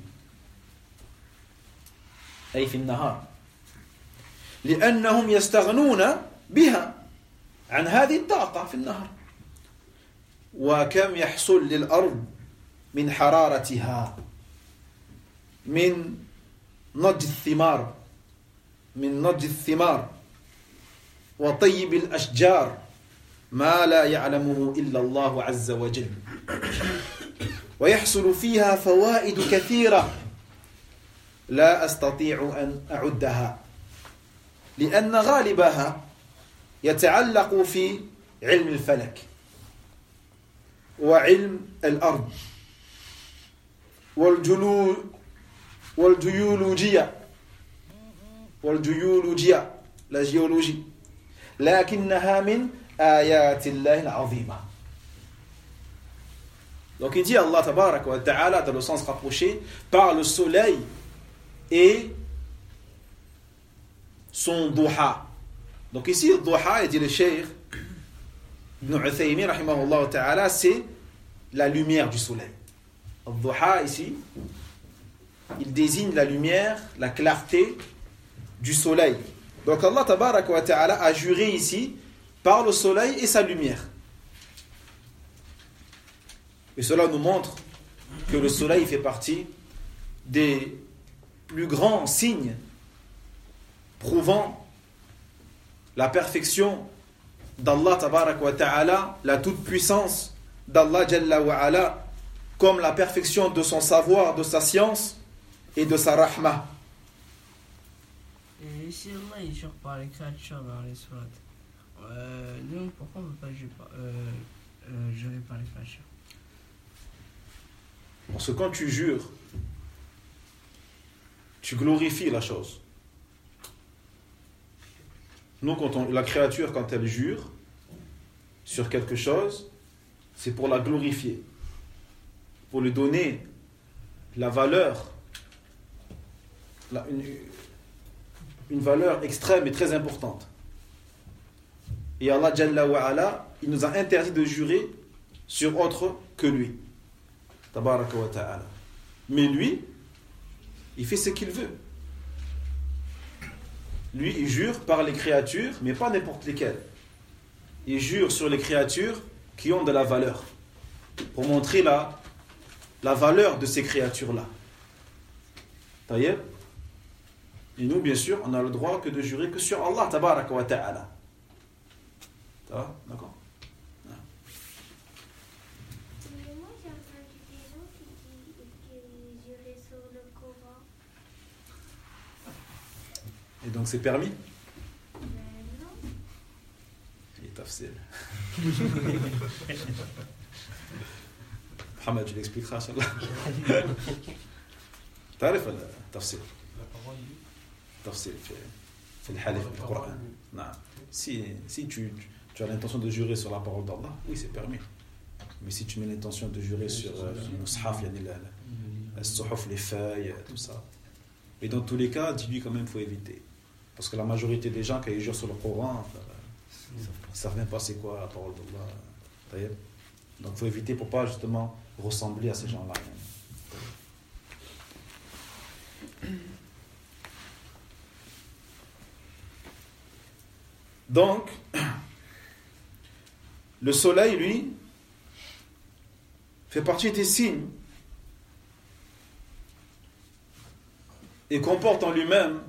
A: أي في النهار لأنهم يستغنون بها عن هذه الطاقة في النهار وكم يحصل للأرض من حرارتها من نضج الثمار من نضج الثمار وطيب الأشجار ما لا يعلمه إلا الله عز وجل ويحصل فيها فوائد كثيرة لا أستطيع أن أعدها لأن غالبها يتعلق في علم الفلك وعلم الأرض والجلو والجيولوجيا والجيولوجيا لا جيولوجي لكنها من آيات الله العظيمة. Donc il dit Allah tabarak wa ta'ala dans le sens rapproché par le soleil et son duha. Donc ici le duha, il dit le cheikh Ibn Uthaymin rahimahullah ta'ala, c'est la lumière du soleil. Le duha ici, il désigne la lumière, la clarté du soleil. Donc Allah tabarak wa ta'ala a juré ici par le soleil et sa lumière. Et cela nous montre que le soleil fait partie des plus grands signes prouvant la perfection d'Allah tabarak wa ta'ala, la toute-puissance d'Allah jalla wa ala, comme la perfection de son savoir, de sa science et de sa rahma.
F: Et si Allah il jure par les créatures dans les sourates, euh, nous pourquoi on ne peut pas jurer par, euh, euh, jurer par les créatures?
A: Parce que quand tu jures, tu glorifies la chose. Nous, quand on, la créature, quand elle jure sur quelque chose, c'est pour la glorifier, pour lui donner la valeur, la, une, une valeur extrême et très importante. Et Allah Jalla wa Ala, il nous a interdit de jurer sur autre que lui. Tabaraka wa ta'ala. Mais lui, il fait ce qu'il veut. Lui, il jure par les créatures, mais pas n'importe lesquelles. Il jure sur les créatures qui ont de la valeur, pour montrer la, la valeur de ces créatures-là. Taïeb. Et nous, bien sûr, on a le droit que de jurer que sur Allah, tabaraka wa ta'ala. D'accord?
G: Moi, j'ai entendu des gens qui, qui, qui juraient sur le Coran.
A: Et donc c'est permis?
G: Ben non.
A: Il est tafsir. Mohamed, tu l'expliqueras, Inch'Allah. تعرف التفسير التفسير في في الحلف في القرآن نعم si si tu tu as l'intention de jurer sur la parole d'Allah, oui, c'est permis. Mais si tu mets l'intention de jurer sur euh, le mushaf, le suhuf, les feuilles, tout ça. Et dans tous les cas, dis-lui quand même qu'il faut éviter. Parce que la majorité des gens, quand ils jurent sur le Coran, ils ne savent même pas c'est quoi la parole d'Allah. Donc il faut éviter pour ne pas justement ressembler à ces gens-là. Donc, le soleil, lui, fait partie des signes et comporte en lui-même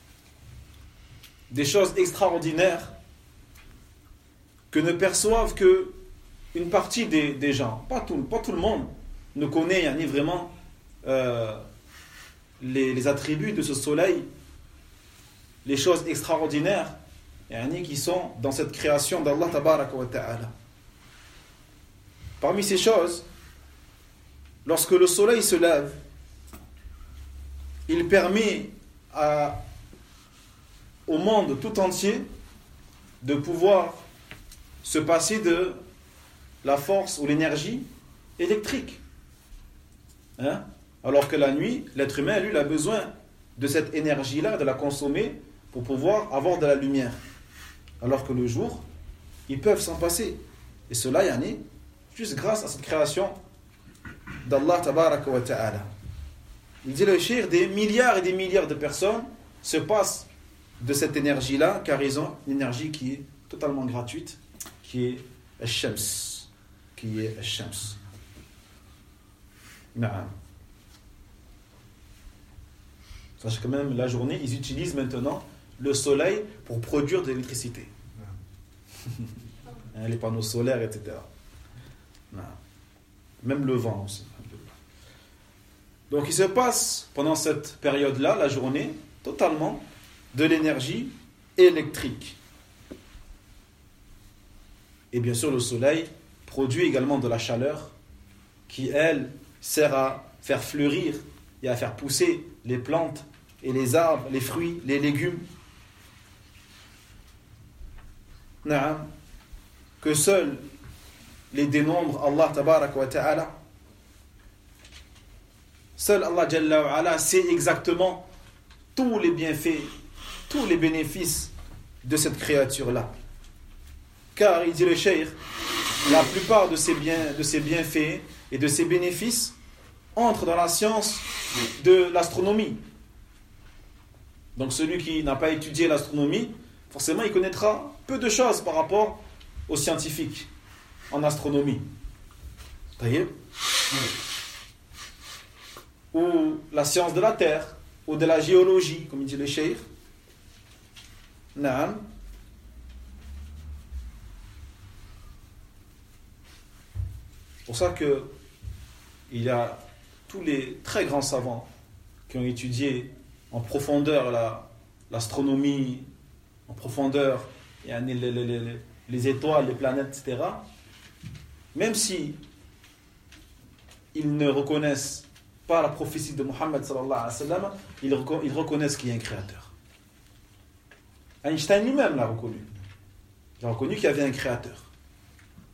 A: des choses extraordinaires que ne perçoivent que une partie des, des gens. Pas tout, pas tout le monde ne connaît ni vraiment euh, les, les attributs de ce soleil, les choses extraordinaires qui sont dans cette création d'Allah tabaraka wa ta'ala. Parmi ces choses, lorsque le soleil se lève, il permet à, au monde tout entier de pouvoir se passer de la force ou l'énergie électrique. Hein? Alors que la nuit, l'être humain, lui, il a besoin de cette énergie-là, de la consommer pour pouvoir avoir de la lumière. Alors que le jour, ils peuvent s'en passer. Et cela, yani, juste grâce à cette création d'Allah tabaraka wa ta'ala. Il dit le cheikh, des milliards et des milliards de personnes se passent de cette énergie-là, car ils ont une énergie qui est totalement gratuite, qui est al-shams, qui est al-shams. Na'am. Sachez que même la journée, ils utilisent maintenant le soleil pour produire de l'électricité. Les panneaux solaires, et cetera. Na'am. Même le vent aussi. Donc il se passe pendant cette période-là, la journée, totalement de l'énergie électrique. Et bien sûr, le soleil produit également de la chaleur qui, elle, sert à faire fleurir et à faire pousser les plantes et les arbres, les fruits, les légumes. Naam. Que seuls les dénombre Allah tabaraka wa ta'ala. Seul Allah Jalla wa Ala sait exactement tous les bienfaits, tous les bénéfices de cette créature-là. Car, il dit le cheikh, la plupart de ces, biens, de ces bienfaits et de ces bénéfices entrent dans la science de l'astronomie. Donc celui qui n'a pas étudié l'astronomie, forcément il connaîtra peu de choses par rapport aux scientifiques en astronomie. Voyez ? Ou la science de la Terre, ou de la géologie, comme il dit le cheikh. Naam. C'est pour ça que il y a tous les très grands savants qui ont étudié en profondeur la, l'astronomie, en profondeur les, les, les, les étoiles, les planètes, et cetera. Même si ils ne reconnaissent pas la prophétie de Muhammad sallallahu alayhi wa sallam, ils, reco- ils reconnaissent qu'il y a un créateur. Einstein lui-même l'a reconnu. Il a reconnu qu'il y avait un créateur. Pourquoi ?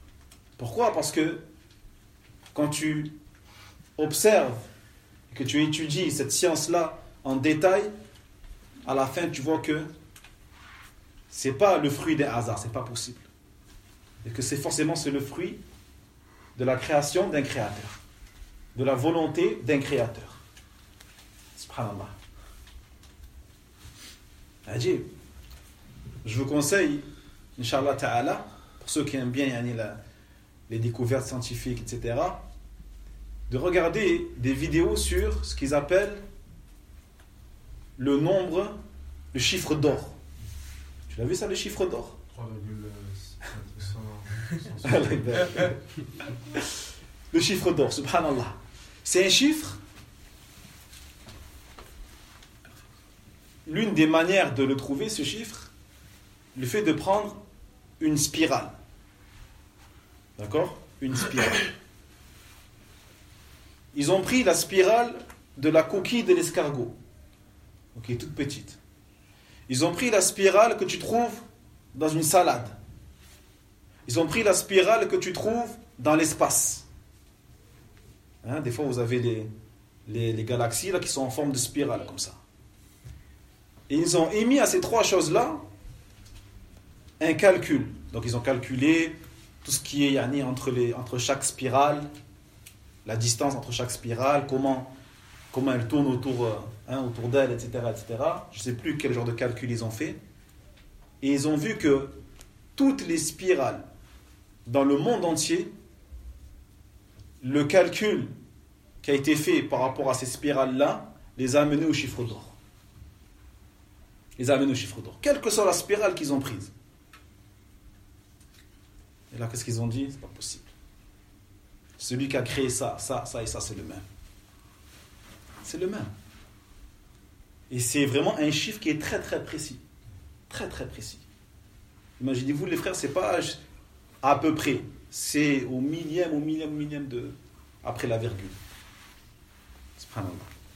A: Parce que quand tu observes et que tu étudies cette science-là en détail, à la fin tu vois que c'est pas le fruit d'un hasard, c'est pas possible. Et que c'est forcément c'est le fruit de la création d'un créateur, de la volonté d'un créateur. Subhanallah. Ajib. Je vous conseille, Inch'Allah Ta'ala, pour ceux qui aiment bien yani, la, les découvertes scientifiques, et cetera, de regarder des vidéos sur ce qu'ils appellent le nombre, le chiffre d'or. Tu l'as vu ça, le chiffre d'or ?
C: trois virgule
A: Le chiffre d'or, subhanallah. C'est un chiffre. L'une des manières de le trouver, ce chiffre, le fait de prendre une spirale. D'accord ? Une spirale. Ils ont pris la spirale de la coquille de l'escargot. Ok, toute petite. Ils ont pris la spirale que tu trouves dans une salade. Ils ont pris la spirale que tu trouves dans l'espace. Hein, des fois, vous avez les, les, les galaxies là, qui sont en forme de spirale, comme ça. Et ils ont émis à ces trois choses-là un calcul. Donc, ils ont calculé tout ce qui est yani, entre, les, entre chaque spirale, la distance entre chaque spirale, comment, comment elle tourne autour, hein, autour d'elle, et cetera, et cetera. Je ne sais plus quel genre de calcul ils ont fait. Et ils ont vu que toutes les spirales dans le monde entier, le calcul qui a été fait par rapport à ces spirales-là les a amenés au chiffre d'or. Les a amenés au chiffre d'or. Quelle que soit la spirale qu'ils ont prise. Et là, qu'est-ce qu'ils ont dit ? C'est pas possible. Celui qui a créé ça, ça, ça et ça, c'est le même. C'est le même. Et c'est vraiment un chiffre qui est très très précis. Très très précis. Imaginez-vous les frères, c'est pas à peu près. C'est au millième, au millième, au millième de... après la virgule. Subhanallah.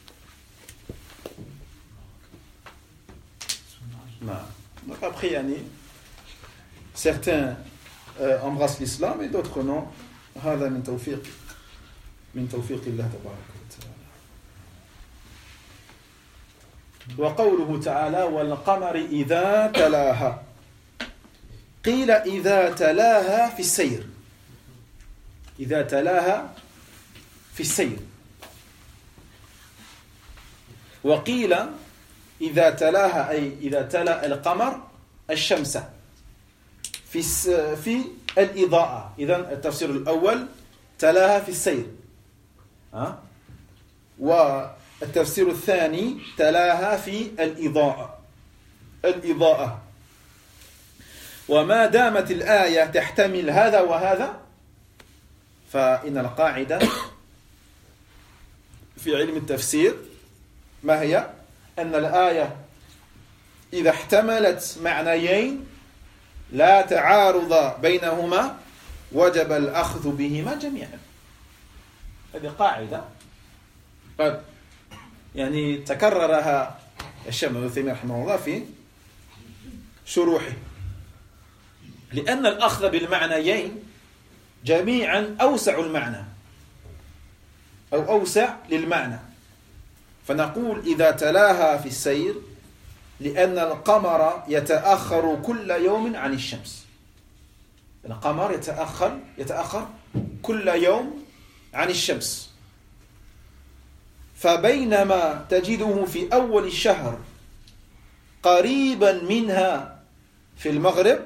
A: Donc après, yani, certains euh, embrassent l'islam et d'autres non. هذا من توفيق من توفيق الله تبارك وتعالى. وقوله تعالى والقمر إذا تلاها قيل إذا تلاها في السير إذا تلاها في السير وقيل إذا تلاها أي إذا تلا القمر الشمس في في الإضاءة. إذن التفسير الأول تلاها في السير ها؟ والتفسير الثاني تلاها في الإضاءة الإضاءة. وما دامت الآية تحتمل هذا وهذا فإن القاعدة في علم التفسير ما هي؟ أن الآية إذا احتملت معنيين لا تعارض بينهما وجب الأخذ بهما جميعا. هذه قاعدة قد يعني تكررها الشيخ ابن عثيمين رحمه الله في شروحه، لأن الأخذ بالمعنيين جميعا أوسع المعنى أو أوسع للمعنى. فنقول إذا تلاها في السير لأن القمر يتأخر كل يوم عن الشمس. القمر يتأخر يتأخر كل يوم عن الشمس. فبينما تجده في أول الشهر قريبا منها في المغرب،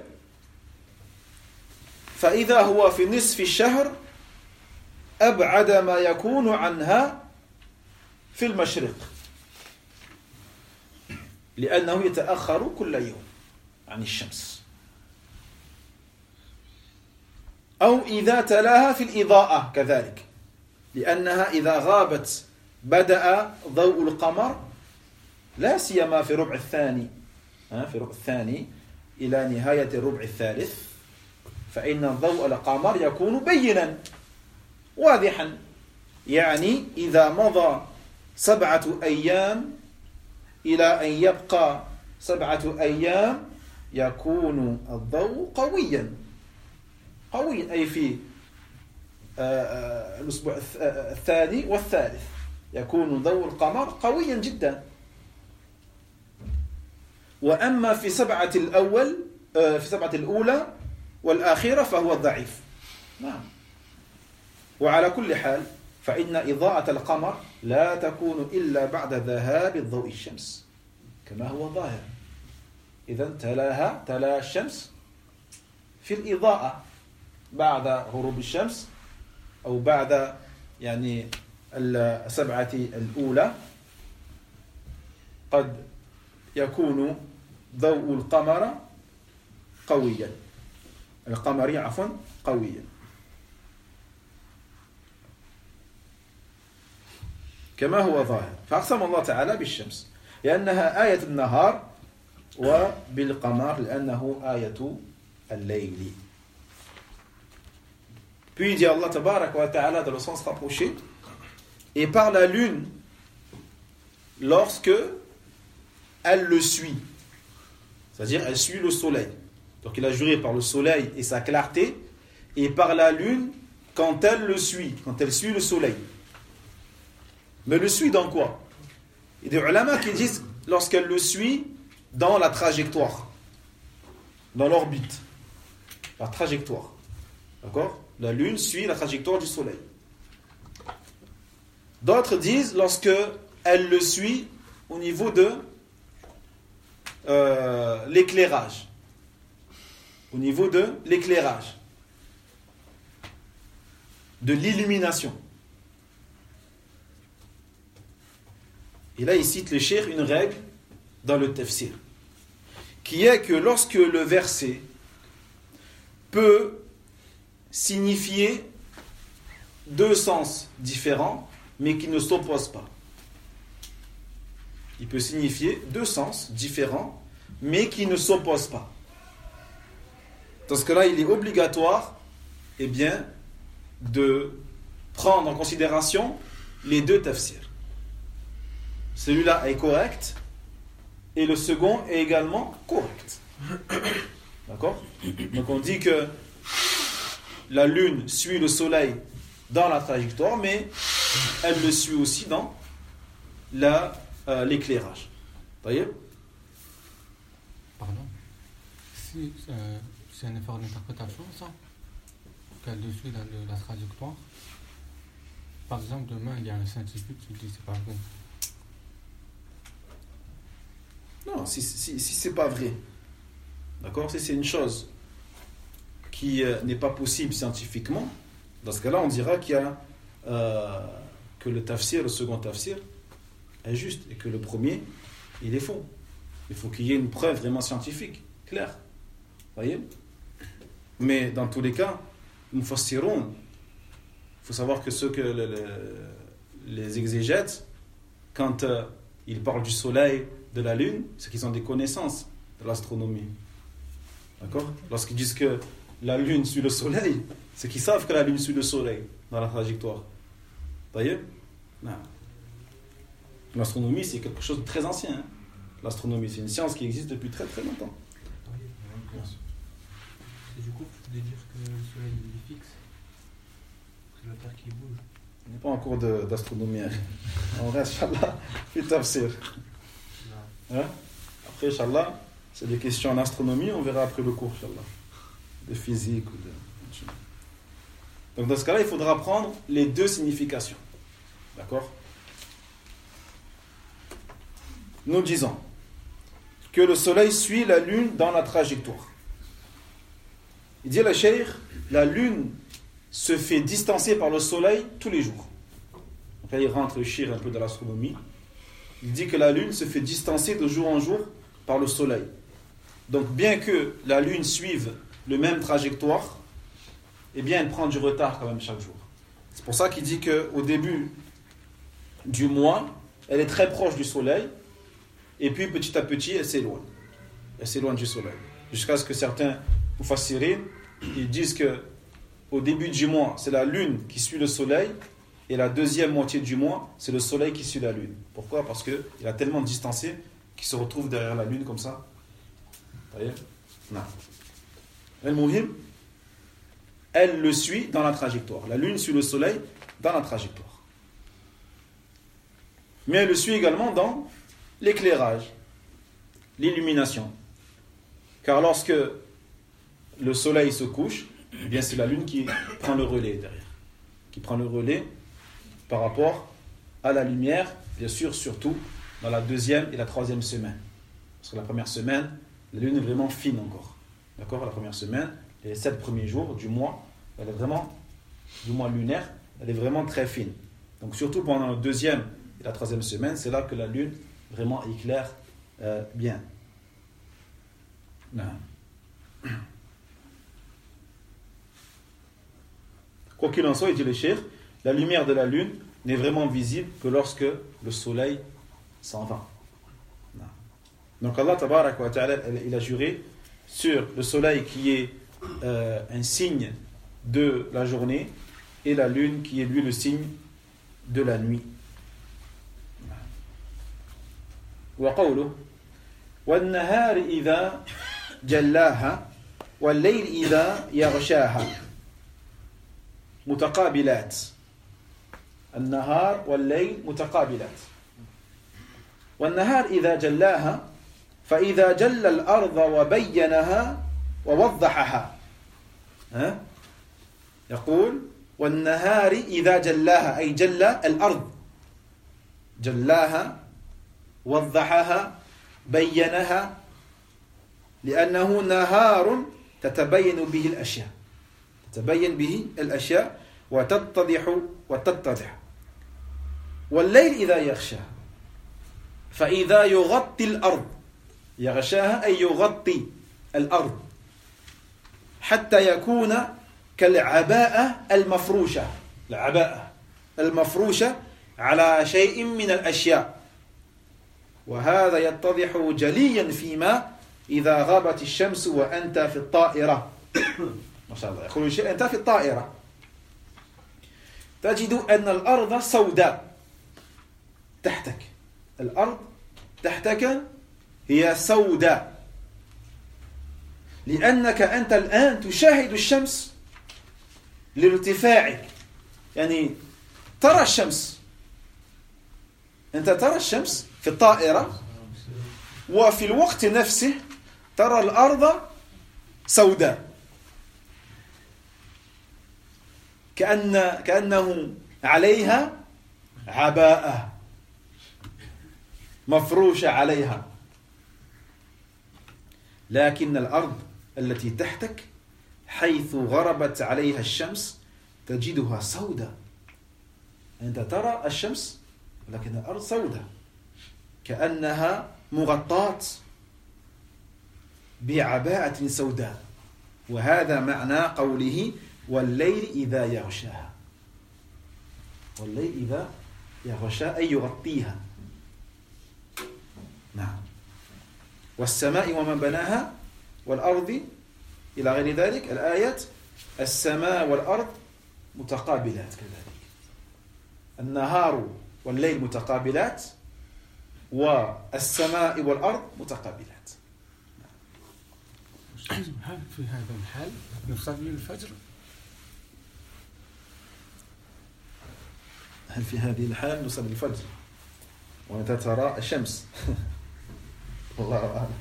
A: فإذا هو في نصف الشهر أبعد ما يكون عنها في المشرق، لأنه يتأخر كل يوم عن الشمس. أو إذا تلاها في الإضاءة كذلك، لأنها إذا غابت بدأ ضوء القمر لا سيما في الربع الثاني في الربع الثاني إلى نهاية الربع الثالث، فإن ضوء القمر يكون بينا واضحا. يعني إذا مضى سبعة أيام إلى أن يبقى سبعة أيام يكون الضوء قويا قويا أي في الأسبوع الثاني والثالث يكون ضوء القمر قويا جدا. وأما في سبعة الأول في سبعة الأولى والآخرة فهو ضعيف. نعم. وعلى كل حال فإن إضاءة القمر لا تكون إلا بعد ذهاب ضوء الشمس كما هو ظاهر. إذن تلاها تلا الشمس في الإضاءة بعد غروب الشمس أو بعد يعني السبعة الأولى قد يكون ضوء القمر قويا القمري عفوا قويا كما هو ظاهر. فأقسم الله تعالى بالشمس لأنها آية النهار وبالقمر لأنه آية الليل. Puis il dit Allah tabarak wa ta'ala dans le sens rapproché, et par la lune lorsque elle le suit, c'est-à-dire elle suit le soleil. Donc il a juré par le soleil et sa clarté, et par la lune quand elle le suit, quand elle suit le soleil. Mais le suit dans quoi? Il y a des ulama qui disent lorsqu'elle le suit dans la trajectoire, dans l'orbite, la trajectoire. D'accord? La lune suit la trajectoire du soleil. D'autres disent lorsque elle le suit au niveau de euh, l'éclairage. Au niveau de l'éclairage. De l'illumination. Et là, il cite le cheikh une règle dans le tafsir, qui est que lorsque le verset peut signifier deux sens différents, mais qui ne s'opposent pas. Il peut signifier deux sens différents, mais qui ne s'opposent pas. Dans ce cas-là, il est obligatoire, eh bien, de prendre en considération les deux tafsirs. Celui-là est correct, et le second est également correct. D'accord? Donc on dit que la lune suit le soleil dans la trajectoire, mais elle le suit aussi dans la, euh, l'éclairage. طيب.
H: Pardon. Si euh, c'est un effort d'interprétation, ça, qu'elle-dessus dans le- la trajectoire, par exemple, demain, il y a un scientifique qui dit c'est pas vrai.
A: Non, si, si, si c'est pas vrai, d'accord, si c'est une chose qui euh, n'est pas possible scientifiquement, dans ce cas-là, on dira qu'il y a euh, que le tafsir, le second tafsir, est juste et que le premier, il est faux. Il faut qu'il y ait une preuve vraiment scientifique, claire. Voyez? Mais dans tous les cas, mufassiroun, il faut savoir que ceux que le- le- les exégètes, quand euh, ils parlent du soleil, de la lune, c'est qu'ils ont des connaissances de l'astronomie. D'accord? Lorsqu'ils disent que la lune suit le soleil, c'est qu'ils savent que la lune suit le soleil dans la trajectoire. Voyez? Non. L'astronomie, c'est quelque chose de très ancien. hein. L'astronomie, c'est une science qui existe depuis très très longtemps.
C: Et du coup, tu voulais dire que le soleil il est fixe, c'est la Terre qui bouge.
A: On n'est pas en cours de- d'astronomie. hein. On reste, Inch'Allah, puis tafsir. Hein? Après, Inch'Allah, c'est des questions en astronomie, on verra après le cours, Inch'Allah. De physique ou de... Donc dans ce cas-là, il faudra prendre les deux significations. D'accord? Nous disons que le soleil suit la lune dans la trajectoire. Il dit le cheikh, la lune se fait distancer par le soleil tous les jours. Donc là, il rentre le cheikh un peu dans l'astronomie. Il dit que la lune se fait distancer de jour en jour par le soleil. Donc bien que la lune suive le même trajectoire, eh bien elle prend du retard quand même chaque jour. C'est pour ça qu'il dit qu'au début du mois, elle est très proche du soleil, et puis petit à petit, elle s'éloigne. Elle s'éloigne du soleil. Jusqu'à ce que certains mufassirin, ils disent que au début du mois, c'est la lune qui suit le soleil, et la deuxième moitié du mois, c'est le soleil qui suit la lune. Pourquoi? Parce qu'il a tellement distancé qu'il se retrouve derrière la lune comme ça. Vous voyez? Non. Elle mourir, elle le suit dans la trajectoire. La lune suit le soleil dans la trajectoire. Mais elle le suit également dans l'éclairage, l'illumination. Car lorsque le soleil se couche, eh bien c'est la lune qui prend le relais derrière, qui prend le relais par rapport à la lumière, bien sûr, surtout dans la deuxième et la troisième semaine. Parce que la première semaine, la lune est vraiment fine encore. D'accord? La première semaine, les sept premiers jours du mois, elle est vraiment, du mois lunaire, elle est vraiment très fine. Donc surtout pendant la deuxième et la troisième semaine, c'est là que la lune vraiment éclaire euh, bien. Non. Quoi qu'il en soit, il dit le cheikh, la lumière de la lune n'est vraiment visible que lorsque le soleil s'en va. Non. Donc Allah tabarak wa ta'ala, il a juré sur le soleil qui est euh, un signe de la journée et la lune qui est lui le signe de la nuit. وقوله والنهار إذا جلاها والليل إذا يغشاها متقابلات النهار والليل متقابلات والنهار إذا جلاها فإذا جل الأرض وبينها ووضحها ها؟ يقول والنهار إذا جلاها أي جل الأرض جلاها وضحها بينها لأنه نهار تتبين به الأشياء تتبين به الأشياء وتتضح وتتضح والليل إذا يغشاها فإذا يغطي الأرض يغشاها أي يغطي الأرض حتى يكون كالعباءة المفروشة العباءة المفروشة على شيء من الأشياء وهذا يتضح جليا فيما إذا غابت الشمس وأنت في الطائرة ما شاء الله يقول الشيء أنت في الطائرة تجد أن الأرض سوداء تحتك الأرض تحتك هي سوداء لأنك أنت الآن تشاهد الشمس لارتفاعك يعني ترى الشمس أنت ترى الشمس في الطائرة وفي الوقت نفسه ترى الأرض سوداء كأن كأنه عليها عباءة مفروشة عليها، لكن الأرض التي تحتك حيث غربت عليها الشمس تجدها سوداء. أنت ترى الشمس لكن الأرض سوداء كأنها مغطاة بعباءة سوداء. وهذا معنى قوله والليل إذا يغشاها. والليل إذا يغشاها أي يغطيها. نعم. والسماء وما بناها والأرض إلى غير ذلك الآيات. السماء والأرض متقابلات كذلك، النهار والليل متقابلات، والسماء والأرض متقابلات.
H: هل في هذا الحال نصلي الفجر؟
A: هل في هذه الحال نصلي الفجر ومتى ترى الشمس؟ الله أعلم.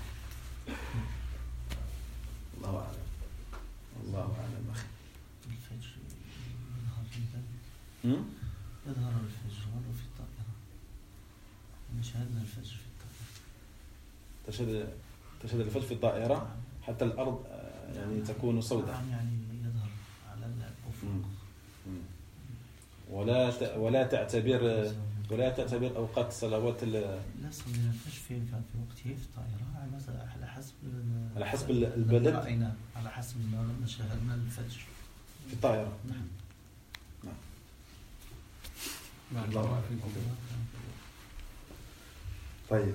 A: الله أعلم. الله أعلم أخي.
B: الفجر يظهر في ذلك. يظهر الفجر ولو في الطائرة. شاهدنا الفجر في الطائرة.
A: تشهد تشهد الفجر في الطائرة حتى الأرض يعني تكون سوداء.
B: يعني يظهر على الأفق.
A: ولا ت... ولا تعتبر ولا تعتبر أوقات صلوات ال...
B: لا صلينا الفجر في في وقته في الطائرة على حسب
A: على حسب البلد.
B: رأينا على حسب ما شاهدنا الفجر
A: في الطائرة.
B: نعم.
A: نعم. الله أعلم. طيب.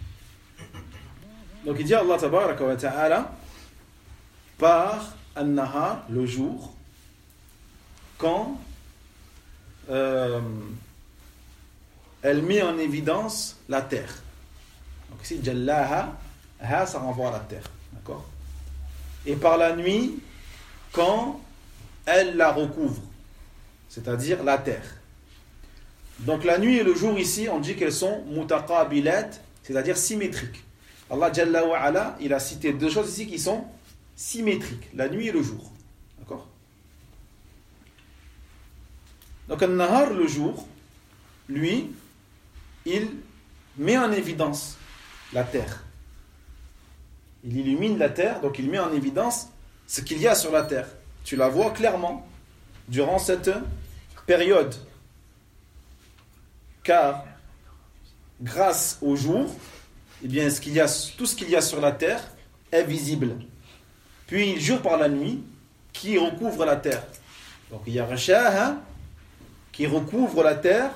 A: Donc il dit Allah tabaraka wa ta'ala par an-nahar, le jour, quand euh, elle met en évidence la terre. Donc ici, Jallaha, ha, ça renvoie à la terre. D'accord? Et par la nuit, quand elle la recouvre, c'est-à-dire la terre. Donc la nuit et le jour ici, on dit qu'elles sont mutaqabilat, c'est-à-dire symétriques. Allah Jalla wa Ala, il a cité deux choses ici qui sont symétriques, la nuit et le jour. D'accord? Donc al-nahar, le jour, lui, il met en évidence la terre. Il illumine la terre, donc il met en évidence ce qu'il y a sur la terre. Tu la vois clairement durant cette période. Car grâce au jour, eh bien, ce qu'il y a, tout ce qu'il y a sur la terre est visible. Puis il jure par la nuit qui recouvre la terre. Donc il y a Rashaha qui recouvre la terre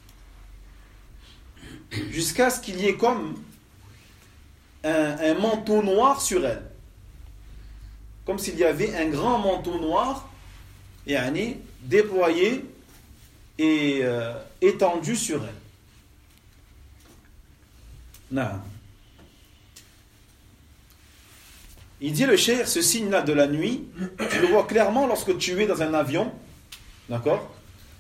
A: jusqu'à ce qu'il y ait comme un, un manteau noir sur elle. Comme s'il y avait un grand manteau noir yani, déployé et euh, étendu sur elle. Non. Il dit le cheikh, ce signe-là de la nuit, tu le vois clairement lorsque tu es dans un avion, d'accord?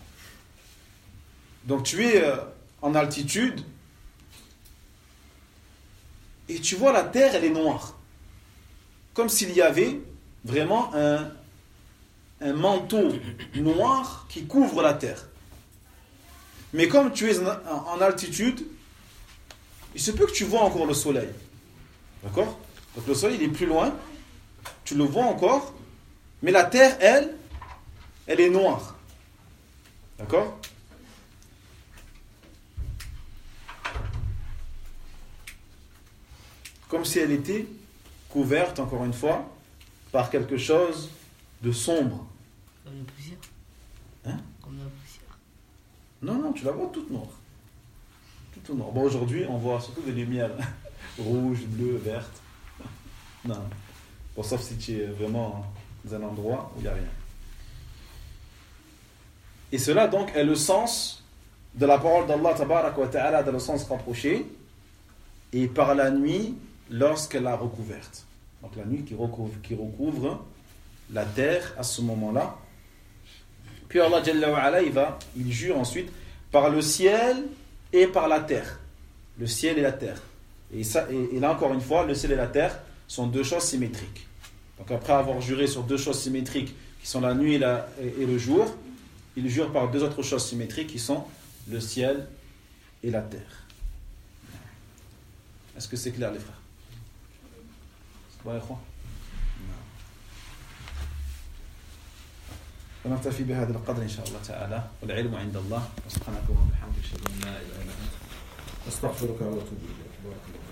A: Donc tu es euh, en altitude et tu vois la terre, elle est noire, comme s'il y avait vraiment un, un manteau noir qui couvre la terre. Mais comme tu es en, en altitude, il se peut que tu vois encore le soleil. D'accord? Donc le soleil, il est plus loin. Tu le vois encore. Mais la terre, elle, elle est noire. D'accord? Comme si elle était couverte, encore une fois, par quelque chose de sombre.
F: Comme la poussière.
A: Hein?
F: Comme la poussière.
A: Non, non, tu la vois toute noire. Tout noir. Bon, aujourd'hui, on voit surtout des lumières rouges, bleues, vertes. Non. Bon, sauf si tu es vraiment dans un endroit où il n'y a rien. Et cela, donc, est le sens de la parole d'Allah tabaraka wa ta'ala dans le sens rapproché. Et par la nuit, lorsqu'elle la recouverte. Donc, la nuit qui recouvre, qui recouvre la terre à ce moment-là. Puis Allah Jalla wa Ala, il va, il jure ensuite par le ciel et par la terre. Le ciel et la terre. Et, ça, et, et là encore une fois, le ciel et la terre sont deux choses symétriques. Donc après avoir juré sur deux choses symétriques qui sont la nuit et, la, et, et le jour, il jure par deux autres choses symétriques qui sont le ciel et la terre. Est-ce que c'est clair les frères? Ouais, quoi? ونكتفي بهذا القدر إن شاء الله تعالى والعلم عند الله وسبحانك اللهم وبحمدك أشهد أن لا إله إلا أنت أستغفرك وأتوب إليك.